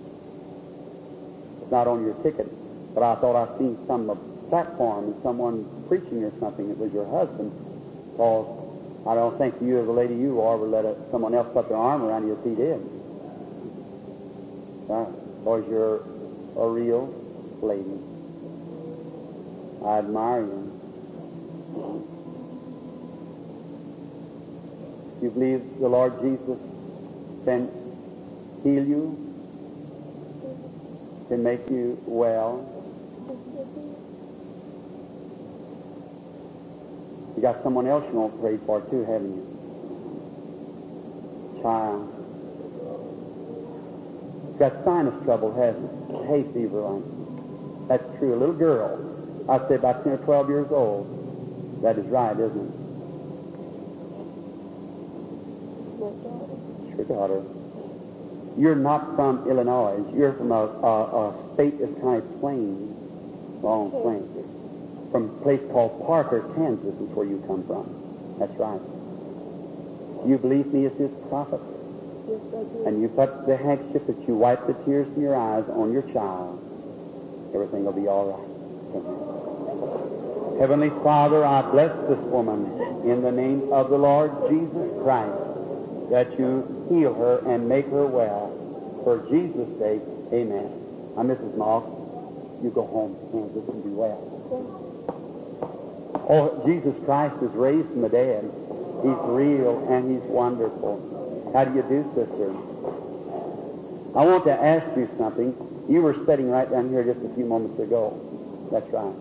It's not on your ticket, but I thought I seen some uh, platform and someone preaching or something. It was your husband, because I don't think you, as a lady you are, would let a, someone else put their arm around you if he did. Right? Because you're a real lady. I admire you. You believe the Lord Jesus can heal you, can make you well. You got someone else you want to pray for too, haven't you? child. She's got sinus trouble, hasn't it? Hay fever, like. That's true. A little girl. I'd say about ten or twelve years old. That is right, isn't it?
My daughter.
It's your daughter. You're not from Illinois. You're from a, a, a state that's kind of plain, long plain. From a place called Parker, Kansas is where you come from. That's right. You believe me as his prophet.
Yes, I do.
And you put the handkerchief that you wipe the tears from your eyes on your child. Everything will be all right. Amen. Heavenly Father, I bless this woman in the name of the Lord Jesus Christ, that you heal her and make her well. For Jesus' sake, amen. Now, Missus Moss, you go home to Kansas and be well. Oh, Jesus Christ is raised from the dead. He's real and He's wonderful. How do you do, sister? I want to ask you something. You were sitting right down here just a few moments ago. That's right.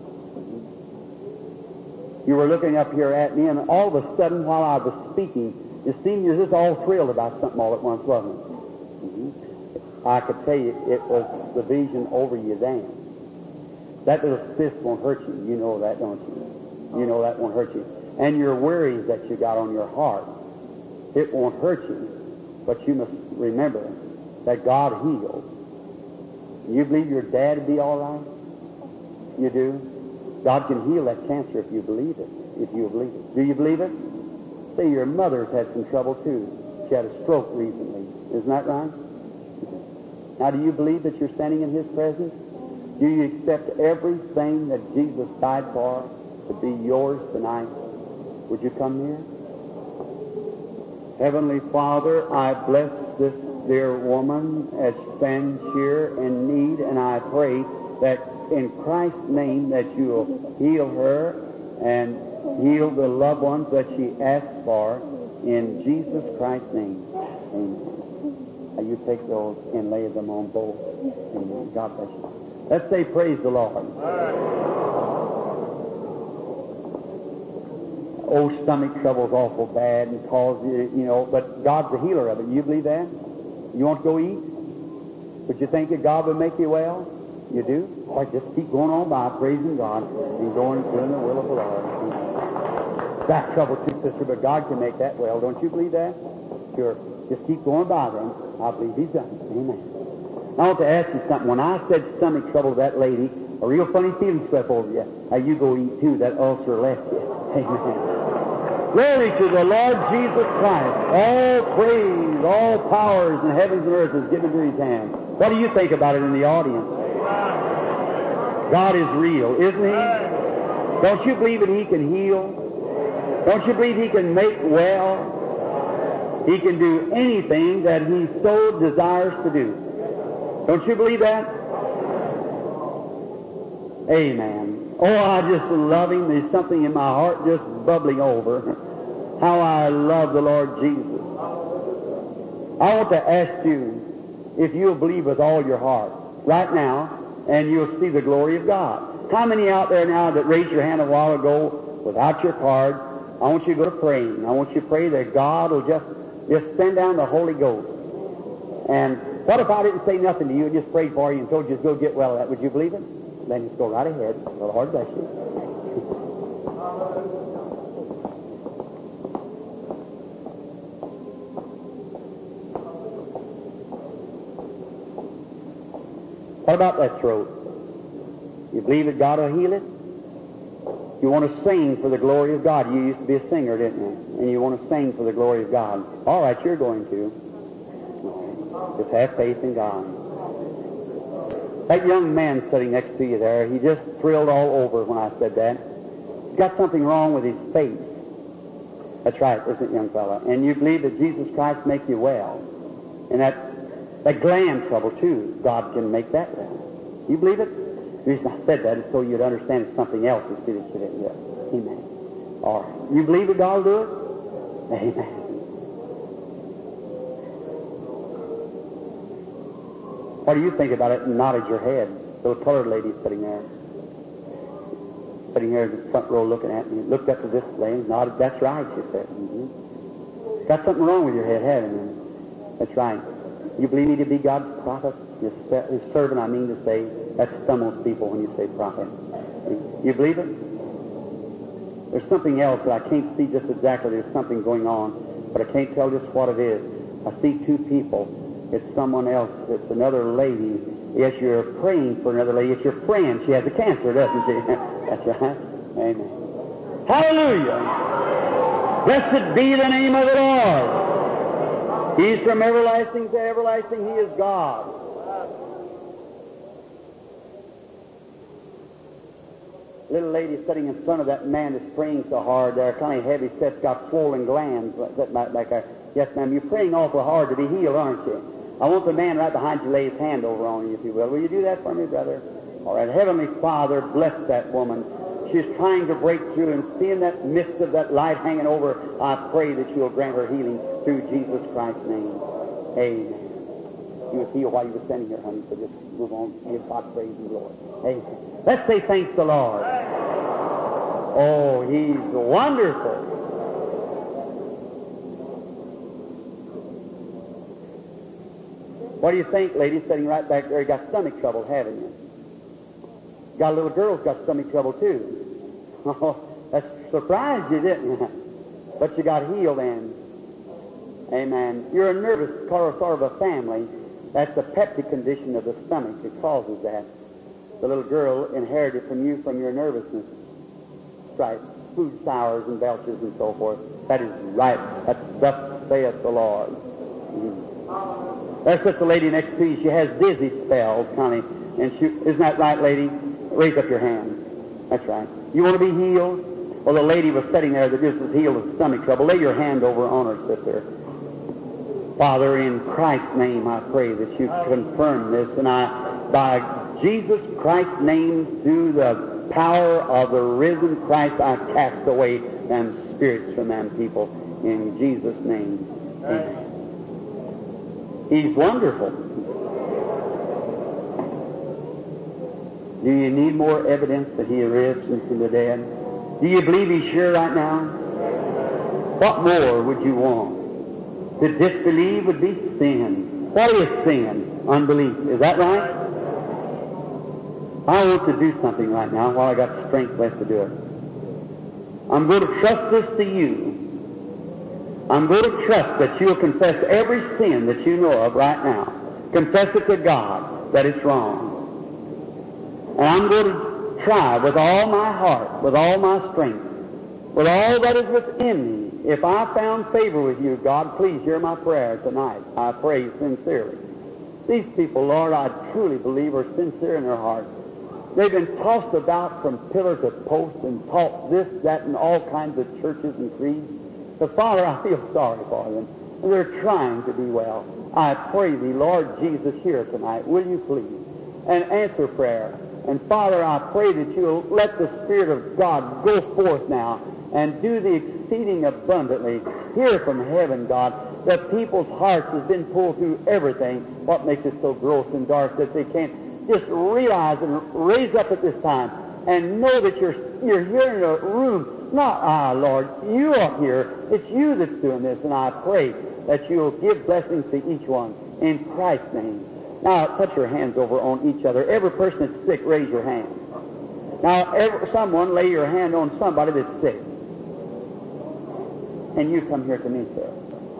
You were looking up here at me, and all of a sudden, while I was speaking, it seemed you were just all thrilled about something all at once, wasn't it? Mm-hmm. I could tell you it was the vision over you then. That little fist won't hurt you. You know that, don't you? You know that won't hurt you. And your worries that you got on your heart, it won't hurt you. But you must remember that God heals. You believe your dad would be all right? You do? God can heal that cancer if you believe it. If you believe it. Do you believe it? Say your mother's had some trouble too. She had a stroke recently. Isn't that right? Now, do you believe that you're standing in His presence? Do you accept everything that Jesus died for to be yours tonight? Would you come here? Heavenly Father, I bless this dear woman as stands here in need, and I pray that in Christ's name that you'll heal her and heal the loved ones that she asks for in Jesus Christ's name. Amen. Now you take those and lay them on both. Amen. God bless you. Let's say praise the Lord. Oh, stomach trouble's awful bad and cause you, you know, but God's the healer of it. You believe that? You want to go eat? But you think that God will make you well? You do? Or just keep going on by praising God and going doing the will of the Lord. Back trouble too, sister, but God can make that well. Don't you believe that? Sure. Just keep going by then. I believe He's done it. Amen. I want to ask you something. When I said stomach trouble to that lady, a real funny feeling swept over you. Now you go eat too. That ulcer left you. Amen. Glory to the Lord Jesus Christ. All praise, all powers in heavens and earth is given to His hand. What do you think about it in the audience? God is real, isn't He? Don't you believe that He can heal? Don't you believe He can make well? He can do anything that He so desires to do. Don't you believe that? Amen. Oh, I just love Him. There's something in my heart just bubbling over. How I love the Lord Jesus. I want to ask you if you'll believe with all your heart right now, and you'll see the glory of God. How many out there now that raised your hand a while ago without your card? I want you to go to praying. I want you to pray that God will just, just send down the Holy Ghost. And what if I didn't say nothing to you and just prayed for you and told you to go get well of that? Would you believe it? Then just go right ahead. The Lord bless you. What about that throat? You believe that God will heal it? You want to sing for the glory of God. You used to be a singer, didn't you? And you want to sing for the glory of God. All right, you're going to. Just have faith in God. That young man sitting next to you there, he just thrilled all over when I said that. He's got something wrong with his face. That's right, isn't it, young fella? And you believe that Jesus Christ make you well. And that that gland trouble, too, God can make that well. You believe it? The reason I said that is so you'd understand it's something else instead of it. Yeah. Amen. All right. You believe that God will do it? Amen. What do you think about it? And nodded your head. Little colored lady sitting there. Sitting here in the front row looking at me. Looked up to this lady and nodded. That's right, she said. Mm-hmm. Got something wrong with your head, haven't you?
That's right. You believe me to be God's prophet? His, his servant, I mean to say. That stumbles people when you say prophet. You believe it? There's something else that I can't see just exactly. There's something going on, but I can't tell just what it is. I see two people. It's someone else. It's another lady. Yes, you're praying for another lady. It's your friend. She has a cancer, doesn't she? That's right. Amen. Hallelujah. Blessed be the name of the Lord. He's from everlasting to everlasting. He is God. Little lady sitting in front of that man that's praying so hard there, kind of heavy set, got swollen glands. Like, like a, yes, ma'am, you're praying awful hard to be healed, aren't you? I want the man right behind you to lay his hand over on you, if you will. Will you do that for me, brother? All right. Heavenly Father, bless that woman. She's trying to break through, and seeing that mist of that light hanging over, I pray that you'll grant her healing through Jesus Christ's name. Amen. You will heal while you were standing here, honey, so just move on. Give God praise and glory. Amen. Let's say thanks the Lord. Oh, He's wonderful. What do you think, lady, sitting right back there? You got stomach trouble, haven't you? Got a little girl's got stomach trouble, too. Oh, that surprised you, didn't you? But you got healed then. Amen. You're a nervous sort of a family. That's a peptic condition of the stomach that causes that. The little girl inherited from you from your nervousness. That's right. Food sours and belches and so forth. That is right. That's thus saith the Lord. Mm-hmm. There's just a lady next to you. She has dizzy spells, Connie. And she, isn't that right, lady? Raise up your hand. That's right. You want to be healed? Well, the lady was sitting there that just was healed of stomach trouble. Lay your hand over on her, sister. Father, in Christ's name, I pray that you confirm this. And I, by Jesus Christ's name, through the power of the risen Christ, I cast away them spirits from them people. In Jesus' name. Amen. He's wonderful. Do you need more evidence that He arose from the dead? Do you believe He's sure right now? What more would you want? To disbelieve would be sin. What is sin? Unbelief. Is that right? I want to do something right now while I got strength left to do it. I'm going to trust this to you. I'm going to trust that you'll confess every sin that you know of right now. Confess it to God that it's wrong. And I'm going to try with all my heart, with all my strength, with all that is within me. If I found favor with you, God, please hear my prayer tonight. I pray sincerely. These people, Lord, I truly believe are sincere in their heart. They've been tossed about from pillar to post and taught this, that, and all kinds of churches and creeds. But, Father, I feel sorry for them. And they're trying to be well. I pray Thee, Lord Jesus, here tonight, will you please, and answer prayer. And, Father, I pray that You'll let the Spirit of God go forth now and do the exceeding abundantly here from heaven, God. The people's hearts has been pulled through everything. What makes it so gross and dark that they can't just realize and raise up at this time and know that you're you're here in a room. Not I, Lord. You are here. It's You that's doing this, and I pray that You'll give blessings to each one in Christ's name. Now, put your hands over on each other. Every person that's sick, raise your hand. Now, every, someone lay your hand on somebody that's sick. And you come here to me, sir.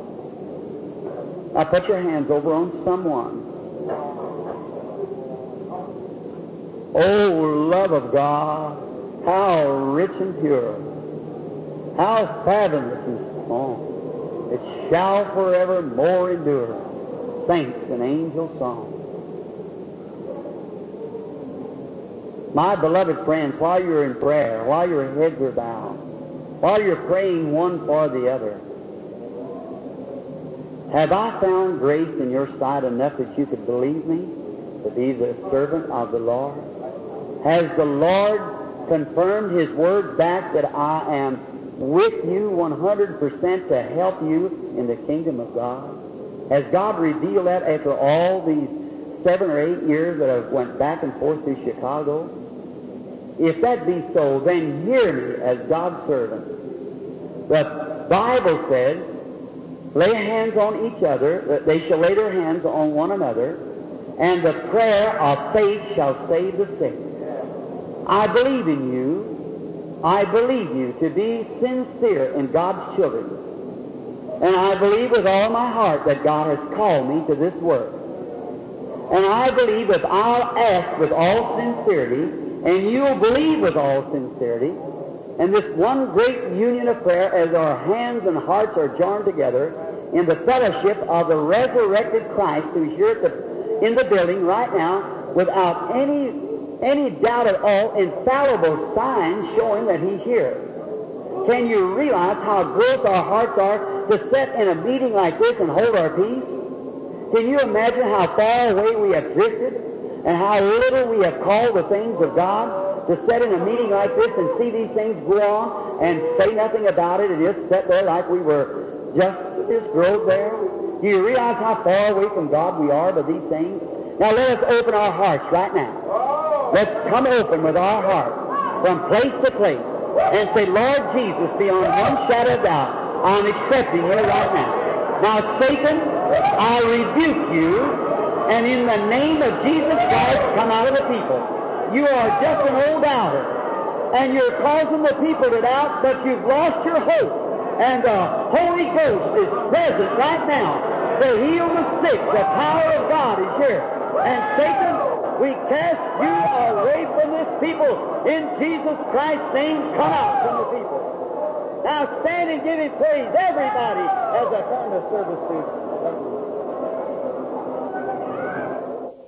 Now, put your hands over on someone. Oh, love of God, how rich and pure, how fathomless and small, it shall forevermore endure. Saints and angels' song. My beloved friends, while you're in prayer, while your heads are bowed, while you're praying one for the other, have I found grace in your sight enough that you could believe me to be the servant of the Lord? Has the Lord confirmed His word back that I am with you one hundred percent to help you in the kingdom of God? Has God revealed that after all these seven or eight years that I've went back and forth through Chicago? If that be so, then hear me as God's servant. The Bible says lay hands on each other, that they shall lay their hands on one another, and the prayer of faith shall save the sick. I believe in you. I believe you to be sincere in God's children. And I believe with all my heart that God has called me to this work. And I believe if I'll ask with all sincerity, and you'll believe with all sincerity, and this one great union of prayer as our hands and hearts are joined together in the fellowship of the resurrected Christ who's here at the, in the building right now without any, any doubt at all, infallible signs showing that He's here. Can you realize how gross our hearts are to sit in a meeting like this and hold our peace? Can you imagine how far away we have drifted and how little we have called the things of God to sit in a meeting like this and see these things go on and say nothing about it and just sit there like we were just this grove there? Do you realize how far away from God we are by these things? Now let us open our hearts right now. Let's come open with our hearts from place to place and say, Lord Jesus, beyond one shadow of doubt, I'm accepting you right now. Now, Satan, I rebuke you, and in the name of Jesus Christ, come out of the people. You are just an old doubter, and you're causing the people to doubt, but you've lost your hope. And the Holy Ghost is present right now to heal the sick. The power of God is here. And Satan, we cast you away from this people. In Jesus Christ's name, come out from the people. Now stand and give Him praise, everybody, as I turn the service to.